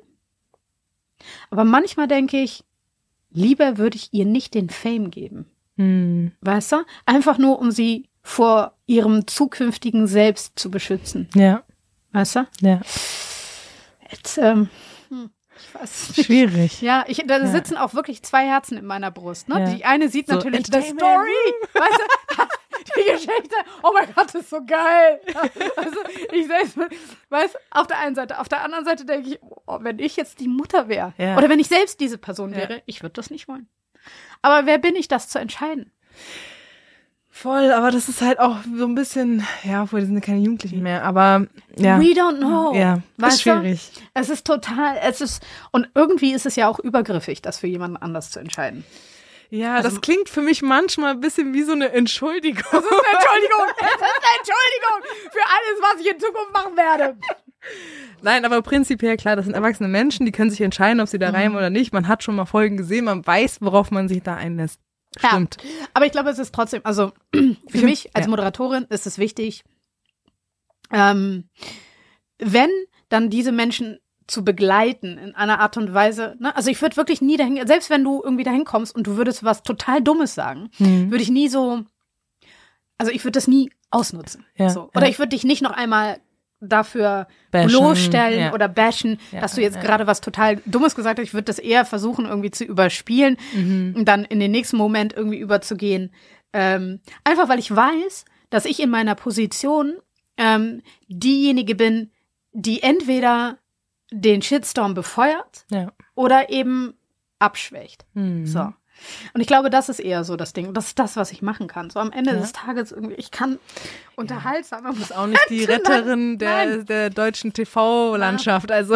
Aber manchmal denke ich, lieber würde ich ihr nicht den Fame geben. Weißt du? Einfach nur, um sie vor ihrem zukünftigen Selbst zu beschützen. Ja. Weißt du? Ja. Jetzt, ich weiß nicht. Schwierig. Ja, da sitzen auch wirklich zwei Herzen in meiner Brust. Ne? Ja. Die eine sieht So, natürlich die Story. Weißt du? Die Geschichte. Oh mein Gott, das ist so geil. Also, ich selbst, weißt, auf der einen Seite. Auf der anderen Seite denke ich, oh, wenn ich jetzt die Mutter wäre oder wenn ich selbst diese Person wäre, ich würde das nicht wollen. Aber wer bin ich, das zu entscheiden? Voll, aber das ist halt auch so ein bisschen, ja, obwohl die sind keine Jugendlichen mehr, aber ja. We don't know. Ja, das ist schwierig. Es ist und irgendwie ist es ja auch übergriffig, das für jemanden anders zu entscheiden. Ja, also, das klingt für mich manchmal ein bisschen wie so eine Entschuldigung. Das ist eine Entschuldigung. Das ist eine Entschuldigung für alles, was ich in Zukunft machen werde. Nein, aber prinzipiell klar, das sind erwachsene Menschen, die können sich entscheiden, ob sie da rein oder nicht. Man hat schon mal Folgen gesehen, man weiß, worauf man sich da einlässt. Stimmt. Ja, aber ich glaube, es ist trotzdem, also für mich als Moderatorin ist es wichtig, wenn dann diese Menschen zu begleiten in einer Art und Weise, ne? Also ich würde wirklich nie dahin, selbst wenn du irgendwie dahin kommst und du würdest was total Dummes sagen, würde ich nie so, also ich würde das nie ausnutzen. Ja, so. Oder ich würde dich nicht noch einmal dafür bloßstellen oder bashen, dass du jetzt gerade was total Dummes gesagt hast. Ich würde das eher versuchen, irgendwie zu überspielen und dann in den nächsten Moment irgendwie überzugehen. Einfach, weil ich weiß, dass ich in meiner Position diejenige bin, die entweder den Shitstorm befeuert oder eben abschwächt. So. Und ich glaube, das ist eher so das Ding. Das ist das, was ich machen kann. So am Ende des Tages irgendwie, ich kann unterhaltsam. Du bist auch nicht die Retterin der deutschen TV-Landschaft. Also.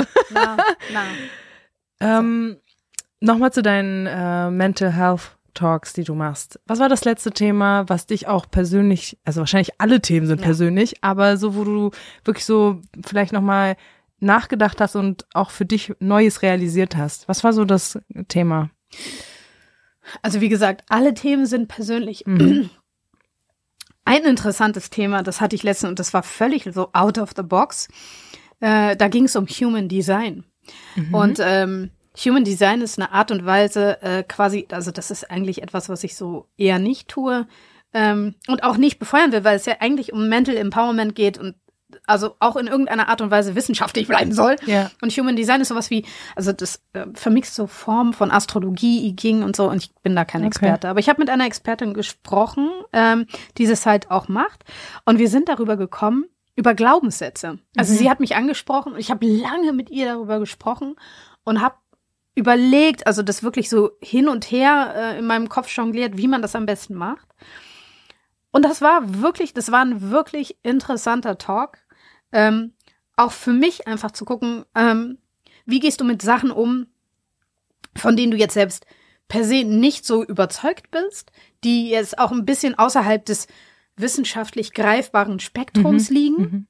Nochmal zu deinen Mental Health Talks, die du machst. Was war das letzte Thema, was dich auch persönlich, also wahrscheinlich alle Themen sind persönlich, aber so, wo du wirklich so vielleicht nochmal nachgedacht hast und auch für dich Neues realisiert hast? Was war so das Thema? Also wie gesagt, alle Themen sind persönlich. Ein interessantes Thema, das hatte ich letztens und das war völlig so out of the box. Da ging es um Human Design. Und Human Design ist eine Art und Weise quasi, also das ist eigentlich etwas, was ich so eher nicht tue und auch nicht befeuern will, weil es ja eigentlich um Mental Empowerment geht und also auch in irgendeiner Art und Weise wissenschaftlich bleiben soll. Ja. Und Human Design ist sowas wie, also das vermixt so Formen von Astrologie, I Ching und so und ich bin da kein Experte. Aber ich habe mit einer Expertin gesprochen, die das halt auch macht und wir sind darüber gekommen, über Glaubenssätze. Also sie hat mich angesprochen und ich habe lange mit ihr darüber gesprochen und habe überlegt, also das wirklich so hin und her in meinem Kopf jongliert, wie man das am besten macht. Und das war ein wirklich interessanter Talk. Auch für mich einfach zu gucken, wie gehst du mit Sachen um, von denen du jetzt selbst per se nicht so überzeugt bist, die jetzt auch ein bisschen außerhalb des wissenschaftlich greifbaren Spektrums liegen.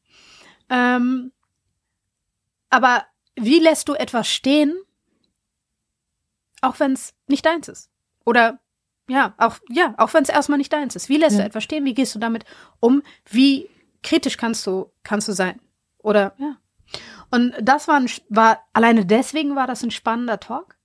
Aber wie lässt du etwas stehen, auch wenn es nicht deins ist? Oder auch wenn es erstmal nicht deins ist. Wie lässt du etwas stehen? Wie gehst du damit um? Wie kritisch kannst du sein? Oder, Und das war alleine deswegen war das ein spannender Talk.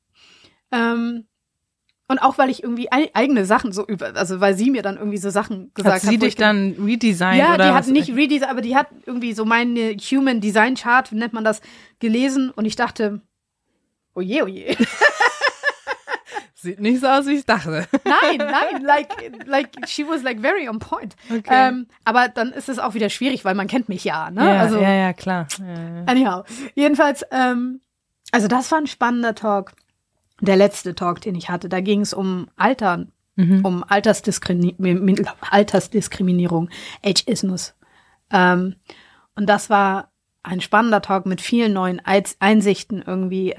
Und auch, weil ich irgendwie eigene Sachen so also weil sie mir dann irgendwie so Sachen gesagt hat. Hat sie dich dann redesigned? Ja, oder die hat was? nicht redesigned, aber die hat irgendwie so meine Human Design Chart, nennt man das, gelesen. Und ich dachte, oh je. Sieht nicht so aus, wie ich dachte. Nein, like she was like very on point. Okay. Aber dann ist es auch wieder schwierig, weil man kennt mich ja, ne? Ja, Also, ja, klar. Ja. anyhow, jedenfalls, also das war ein spannender Talk. Der letzte Talk, den ich hatte, da ging es um Alter, um Altersdiskriminierung, Ageismus. Und das war ein spannender Talk mit vielen neuen Einsichten irgendwie.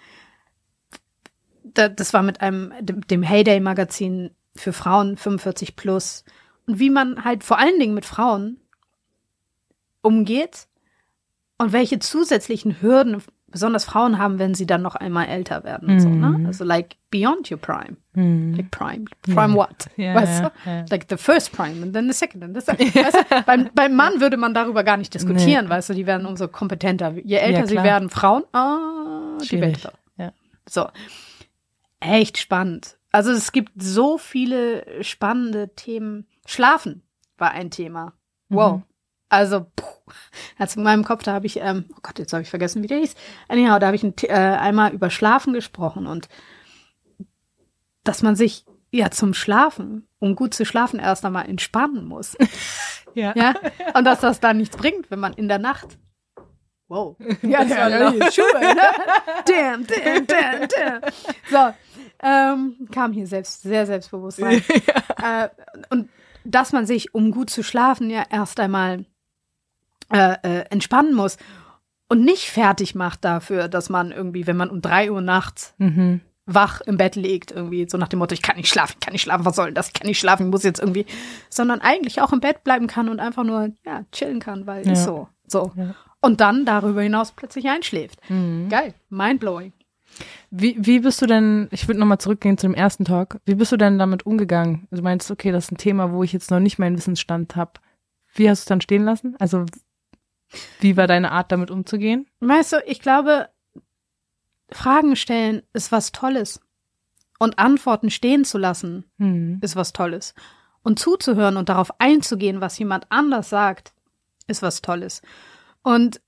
Das war mit dem Heyday-Magazin für Frauen 45 plus. Und wie man halt vor allen Dingen mit Frauen umgeht und welche zusätzlichen Hürden besonders Frauen haben, wenn sie dann noch einmal älter werden. Und so, ne? Also like beyond your prime. Like prime what? Weißt du? Like the first prime and then the second and the second. Weißt du? Beim Mann würde man darüber gar nicht diskutieren, weißt du, die werden umso kompetenter. Je älter sie werden, Frauen, die Welt. Ja. So. Echt spannend. Also es gibt so viele spannende Themen. Schlafen war ein Thema. Wow. Also, in meinem Kopf, da habe ich, oh Gott, jetzt habe ich vergessen, wie der hieß. Anyhow, da habe ich einmal über Schlafen gesprochen und dass man sich ja zum Schlafen, um gut zu schlafen, erst einmal entspannen muss. Ja. Und dass das dann nichts bringt, wenn man in der Nacht. Wow. Ja, das war laut. Schuhe, ne? Damn. So, kam hier sehr selbstbewusst rein. Und dass man sich, um gut zu schlafen, ja erst einmal entspannen muss und nicht fertig macht dafür, dass man irgendwie, wenn man um 3 Uhr nachts wach im Bett liegt, irgendwie so nach dem Motto, ich kann nicht schlafen, was soll denn das, ich kann nicht schlafen, ich muss jetzt irgendwie, sondern eigentlich auch im Bett bleiben kann und einfach nur, chillen kann, weil ist so. Ja. Und dann darüber hinaus plötzlich einschläft. Geil, mindblowing. Wie bist du denn, ich würde nochmal zurückgehen zu dem ersten Talk, wie bist du denn damit umgegangen? Also meinst du, okay, das ist ein Thema, wo ich jetzt noch nicht meinen Wissensstand habe. Wie hast du es dann stehen lassen? Also wie war deine Art, damit umzugehen? Weißt du, ich glaube, Fragen stellen ist was Tolles. Und Antworten stehen zu lassen ist was Tolles. Und zuzuhören und darauf einzugehen, was jemand anders sagt, ist was Tolles. Und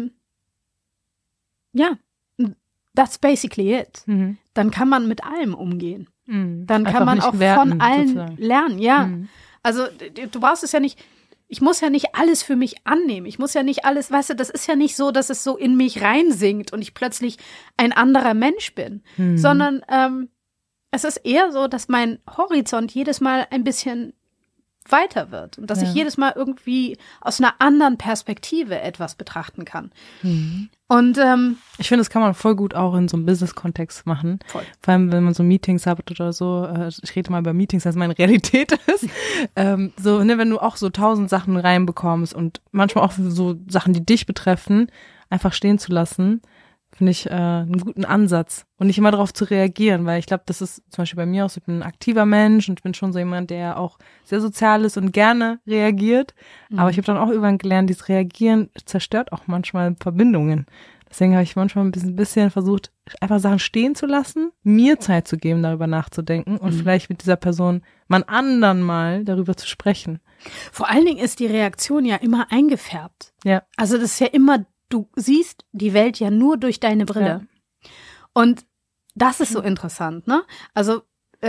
that's basically it. Dann kann man mit allem umgehen. Dann kann man auch von allen sozusagen lernen. Ja, also du brauchst es ja nicht, ich muss ja nicht alles für mich annehmen. Ich muss ja nicht alles, weißt du, das ist ja nicht so, dass es so in mich reinsinkt und ich plötzlich ein anderer Mensch bin. Sondern es ist eher so, dass mein Horizont jedes Mal ein bisschen weiter wird und dass ich jedes Mal irgendwie aus einer anderen Perspektive etwas betrachten kann. Und ich finde, das kann man voll gut auch in so einem Business-Kontext machen. Voll. Vor allem, wenn man so Meetings hat oder so. Ich rede mal über Meetings, als meine Realität ist. Wenn du auch so 1000 Sachen reinbekommst und manchmal auch so Sachen, die dich betreffen, einfach stehen zu lassen, finde ich einen guten Ansatz und nicht immer darauf zu reagieren, weil ich glaube, das ist zum Beispiel bei mir auch so, ich bin ein aktiver Mensch und ich bin schon so jemand, der auch sehr sozial ist und gerne reagiert, aber ich habe dann auch irgendwann gelernt, dieses Reagieren zerstört auch manchmal Verbindungen. Deswegen habe ich manchmal ein bisschen versucht, einfach Sachen stehen zu lassen, mir Zeit zu geben, darüber nachzudenken und vielleicht mit dieser Person mal anderen mal darüber zu sprechen. Vor allen Dingen ist die Reaktion ja immer eingefärbt. Ja. Also das ist ja immer, du siehst die Welt ja nur durch deine Brille. Ja. Und das ist so interessant, ne? Also,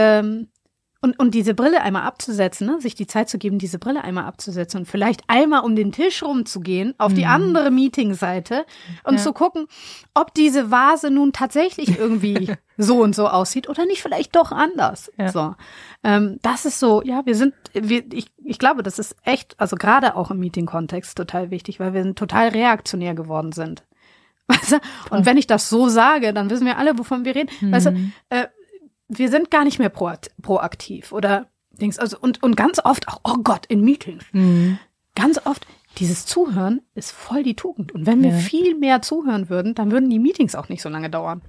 und diese Brille einmal abzusetzen, ne? Sich die Zeit zu geben, diese Brille einmal abzusetzen und vielleicht einmal um den Tisch rumzugehen, auf die andere Meetingseite und zu gucken, ob diese Vase nun tatsächlich irgendwie so und so aussieht oder nicht vielleicht doch anders. Ja. So. Das ist so, ja, ich glaube, das ist echt, also gerade auch im Meeting-Kontext total wichtig, weil wir total reaktionär geworden sind. Weißt du? Und wenn ich das so sage, dann wissen wir alle, wovon wir reden. Weißt du, wir sind gar nicht mehr proaktiv oder Dings, also und ganz oft auch, oh Gott, in Meetings. Ganz oft, dieses Zuhören ist voll die Tugend. Und wenn wir viel mehr zuhören würden, dann würden die Meetings auch nicht so lange dauern.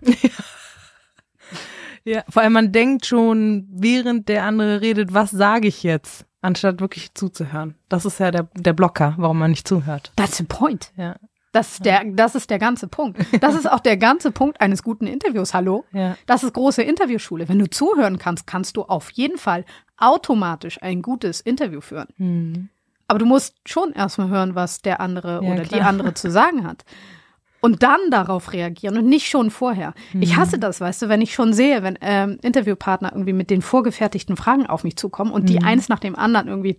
Ja, vor allem man denkt schon, während der andere redet, was sage ich jetzt, anstatt wirklich zuzuhören. Das ist ja der Blocker, warum man nicht zuhört. That's the point. Ja. Das ist der ganze Punkt. Das ist auch der ganze Punkt eines guten Interviews. Hallo? Ja. Das ist große Interviewschule. Wenn du zuhören kannst, kannst du auf jeden Fall automatisch ein gutes Interview führen. Aber du musst schon erstmal hören, was der andere oder die andere zu sagen hat. und dann darauf reagieren und nicht schon vorher. Ich hasse das, weißt du, wenn ich schon sehe, wenn Interviewpartner irgendwie mit den vorgefertigten Fragen auf mich zukommen und die eins nach dem anderen irgendwie,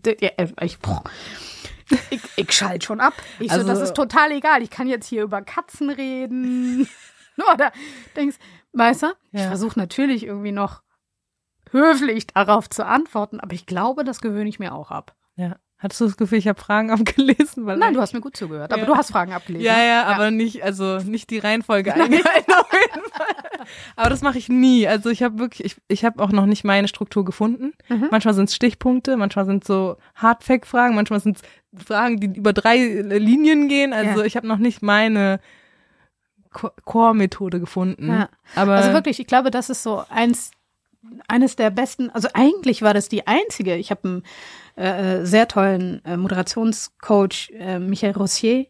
ich schalte schon ab. Also, das ist total egal. Ich kann jetzt hier über Katzen reden. Oder denkst, weißt du, ich versuche natürlich irgendwie noch höflich darauf zu antworten, aber ich glaube, das gewöhne ich mir auch ab. Ja. Hattest du das Gefühl, ich habe Fragen abgelesen? Nein, du hast mir gut zugehört, aber du hast Fragen abgelesen. Ja, aber nicht die Reihenfolge eingehalten auf jeden Fall. Aber das mache ich nie. Also ich habe auch noch nicht meine Struktur gefunden. Manchmal sind es Stichpunkte, manchmal sind es so Hardfact-Fragen, manchmal sind es Fragen, die über 3 Linien gehen. Also ich habe noch nicht meine Core-Methode gefunden. Ja. Aber also wirklich, ich glaube, das ist so eines der besten, also eigentlich war das die einzige. Ich habe einen sehr tollen Moderationscoach, Michael Rossier,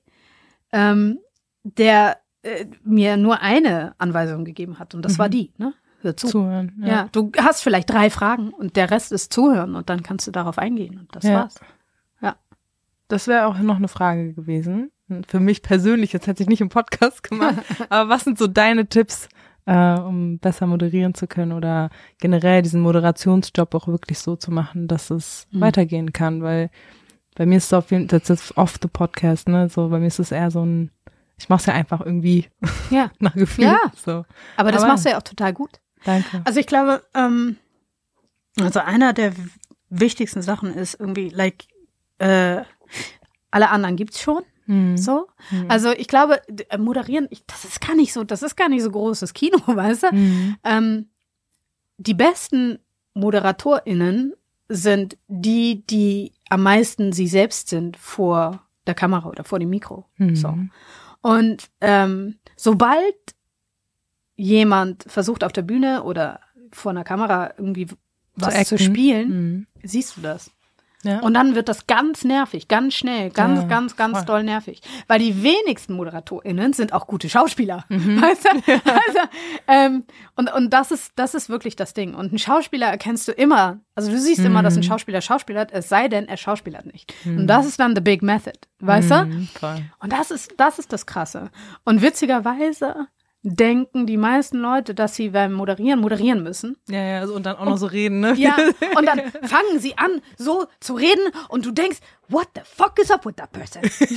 der mir nur eine Anweisung gegeben hat und das war die, ne? Hör zu. Zuhören. Ja, du hast vielleicht 3 Fragen und der Rest ist zuhören und dann kannst du darauf eingehen und das war's. Ja. Das wäre auch noch eine Frage gewesen. Für mich persönlich, jetzt hätte ich nicht im Podcast gemacht, aber was sind so deine Tipps, um besser moderieren zu können oder generell diesen Moderationsjob auch wirklich so zu machen, dass es weitergehen kann, weil bei mir ist es auf jeden Fall, das ist off the podcast, ne, so, bei mir ist es eher so ich mach's ja einfach irgendwie nach Gefühl. Ja, so. Aber das machst du ja auch total gut. Danke. Also ich glaube, also einer der wichtigsten Sachen ist irgendwie, alle anderen gibt's schon. So. Also ich glaube, moderieren, das ist gar nicht so großes Kino, weißt du? Die besten ModeratorInnen sind die am meisten sie selbst sind vor der Kamera oder vor dem Mikro. So. Und sobald jemand versucht auf der Bühne oder vor einer Kamera irgendwie was zu spielen, siehst du das. Ja. Und dann wird das ganz nervig, ganz schnell, ganz doll nervig. Weil die wenigsten ModeratorInnen sind auch gute Schauspieler. Weißt du? Also, und das ist wirklich das Ding. Und einen Schauspieler erkennst du immer, also du siehst immer, dass ein Schauspieler schauspielert, es sei denn, er schauspielert nicht. Und das ist dann the big method, weißt du? Voll. Und das ist das Krasse. Und witzigerweise denken die meisten Leute, dass sie beim moderieren müssen. Ja, also und dann auch noch so reden, ne? Ja, und dann fangen sie an, so zu reden und du denkst, what the fuck is up with that person?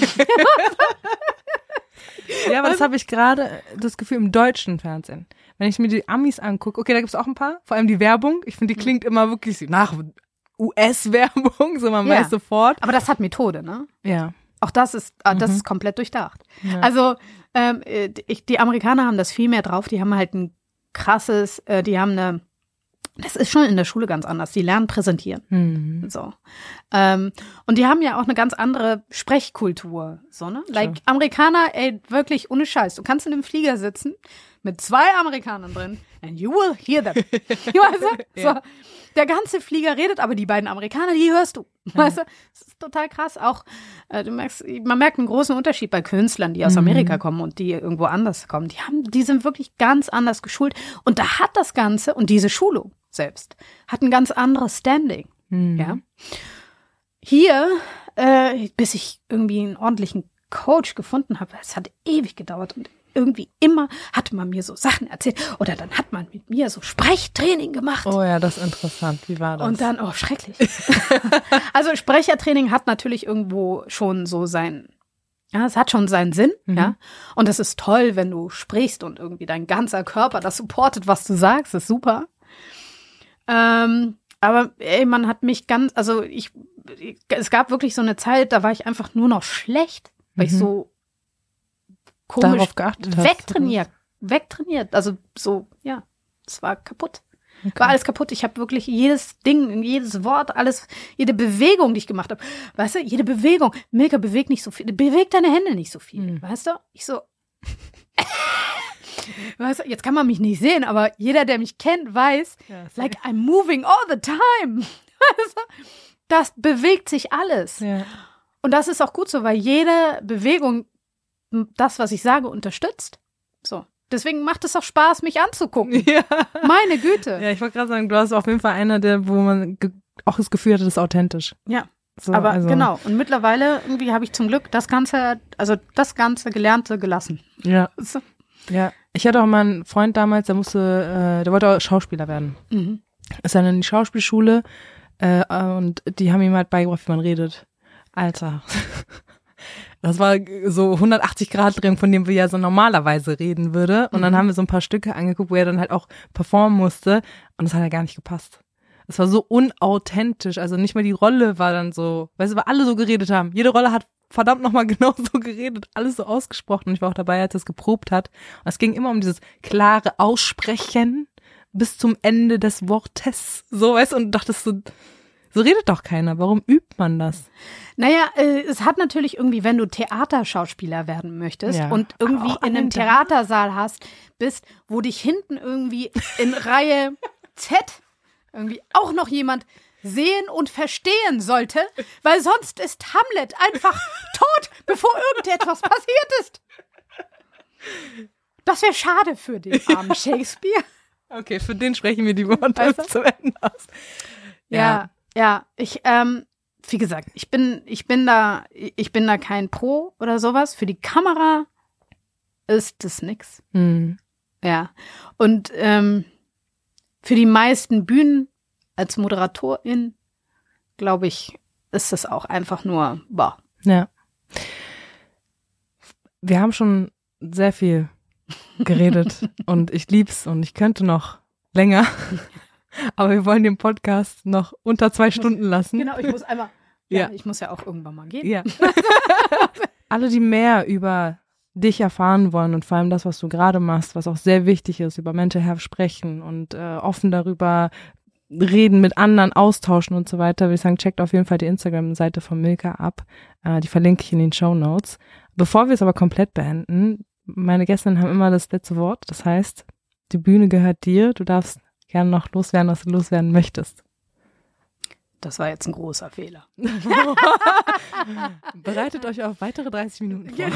Ja, aber das habe ich gerade das Gefühl im deutschen Fernsehen. Wenn ich mir die Amis angucke, okay, da gibt es auch ein paar, vor allem die Werbung. Ich finde, die klingt immer wirklich nach US-Werbung, so man weiß sofort. Aber das hat Methode, ne? Ja. Auch das ist komplett durchdacht. Ja. Also die Amerikaner haben das viel mehr drauf. Die haben halt ein krasses, das ist schon in der Schule ganz anders. Die lernen präsentieren. So. Und die haben ja auch eine ganz andere Sprechkultur. So, ne? Like Amerikaner, ey, wirklich ohne Scheiß. Du kannst in einem Flieger sitzen mit 2 Amerikanern drin and you will hear them. Weißt du? So. Der ganze Flieger redet, aber die beiden Amerikaner, die hörst du. Weißt du? Das ist total krass. Auch, man merkt einen großen Unterschied bei Künstlern, die aus Amerika kommen und die irgendwo anders kommen. Die sind wirklich ganz anders geschult. Und da hat das Ganze, und diese Schulung selbst, hat ein ganz anderes Standing. Ja. Hier, bis ich irgendwie einen ordentlichen Coach gefunden habe, es hat ewig gedauert und irgendwie immer hat man mir so Sachen erzählt oder dann hat man mit mir so Sprechtraining gemacht. Oh ja, das ist interessant. Wie war das? Und dann, schrecklich. Also Sprechertraining hat natürlich irgendwo schon so es hat schon seinen Sinn, ja. Und es ist toll, wenn du sprichst und irgendwie dein ganzer Körper das supportet, was du sagst, ist super. Aber man hat mich es gab wirklich so eine Zeit, da war ich einfach nur noch schlecht, weil ich so komisch darauf geachtet wegtrainiert. Also so, ja, es war kaputt. Okay. War alles kaputt. Ich habe wirklich jedes Ding, jedes Wort, alles, jede Bewegung, die ich gemacht habe. Weißt du, jede Bewegung. Milka, bewegt nicht so viel. Bewegt deine Hände nicht so viel. Weißt du? Ich so. Weißt du, jetzt kann man mich nicht sehen, aber jeder, der mich kennt, weiß, like I'm moving all the time. Weißt du? Das bewegt sich alles. Ja. Und das ist auch gut so, weil jede Bewegung das, was ich sage, unterstützt. So. Deswegen macht es auch Spaß, mich anzugucken. Ja. Meine Güte. Ja, ich wollte gerade sagen, du hast auf jeden Fall einer, wo man auch das Gefühl hatte, das ist authentisch. Ja. So, aber also, genau. Und mittlerweile irgendwie habe ich zum Glück das ganze Gelernte gelassen. Ja. So. Ja. Ich hatte auch mal einen Freund damals, der wollte auch Schauspieler werden. Mhm. Ist dann in die Schauspielschule und die haben ihm halt beigebracht, wie man redet. Alter. Das war so 180 Grad drin, von dem wir ja so normalerweise reden würde. Und dann haben wir so ein paar Stücke angeguckt, wo er dann halt auch performen musste. Und das hat ja gar nicht gepasst. Es war so unauthentisch. Also nicht mal die Rolle war dann so, weißt du, weil alle so geredet haben. Jede Rolle hat verdammt nochmal genau so geredet, alles so ausgesprochen. Und ich war auch dabei, als er es geprobt hat. Und es ging immer um dieses klare Aussprechen bis zum Ende des Wortes. So, weißt du, und du dachtest so redet doch keiner. Warum übt man das? Naja, es hat natürlich irgendwie, wenn du Theaterschauspieler werden möchtest und irgendwie auch in einem Theatersaal bist, wo dich hinten irgendwie in Reihe Z irgendwie auch noch jemand sehen und verstehen sollte, weil sonst ist Hamlet einfach tot, bevor irgendetwas passiert ist. Das wäre schade für den armen Shakespeare. Okay, für den sprechen wir die Worte zum Ende aus. Ja, ich, wie gesagt, ich bin da kein Pro oder sowas. Für die Kamera ist das nix. Mhm. Ja. Und für die meisten Bühnen als Moderatorin, glaube ich, ist das auch einfach nur, boah. Ja. Wir haben schon sehr viel geredet und ich lieb's und ich könnte noch länger. Aber wir wollen den Podcast noch unter 2 Stunden lassen. Genau, ich muss einmal, ich muss ja auch irgendwann mal gehen. Ja. Alle, die mehr über dich erfahren wollen und vor allem das, was du gerade machst, was auch sehr wichtig ist, über Mental Health sprechen und offen darüber reden, mit anderen austauschen und so weiter, würde ich sagen, checkt auf jeden Fall die Instagram-Seite von Milka ab. Die verlinke ich in den Shownotes. Bevor wir es aber komplett beenden, meine Gäste haben immer das letzte Wort. Das heißt, die Bühne gehört dir. Du darfst gerne noch loswerden, was du loswerden möchtest. Das war jetzt ein großer Fehler. Bereitet euch auf weitere 30 Minuten vor.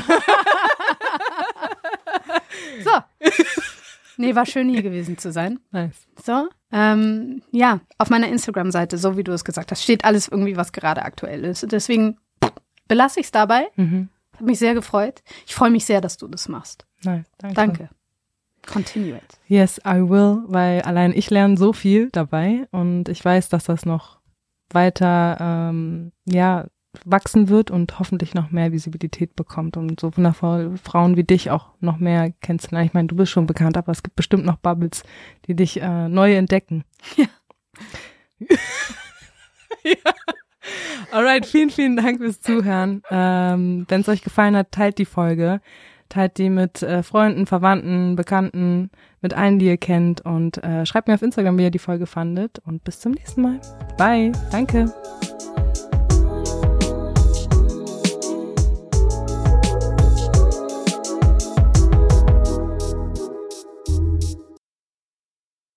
So. Nee, war schön hier gewesen zu sein. Nice. So. Auf meiner Instagram-Seite, so wie du es gesagt hast, steht alles irgendwie, was gerade aktuell ist. Deswegen belasse ich es dabei. Hat mich sehr gefreut. Ich freue mich sehr, dass du das machst. Nice. Danke. Continue it. Yes, I will, weil allein ich lerne so viel dabei und ich weiß, dass das noch weiter wachsen wird und hoffentlich noch mehr Visibilität bekommt, um so wundervolle Frauen wie dich auch noch mehr kennenzulernen. Ich meine, du bist schon bekannt, aber es gibt bestimmt noch Bubbles, die dich neu entdecken. Ja. Ja. Alright, vielen, vielen Dank fürs Zuhören. Wenn es euch gefallen hat, teilt die Folge. Teilt die mit Freunden, Verwandten, Bekannten, mit allen, die ihr kennt und schreibt mir auf Instagram, wie ihr die Folge fandet und bis zum nächsten Mal. Bye. Danke.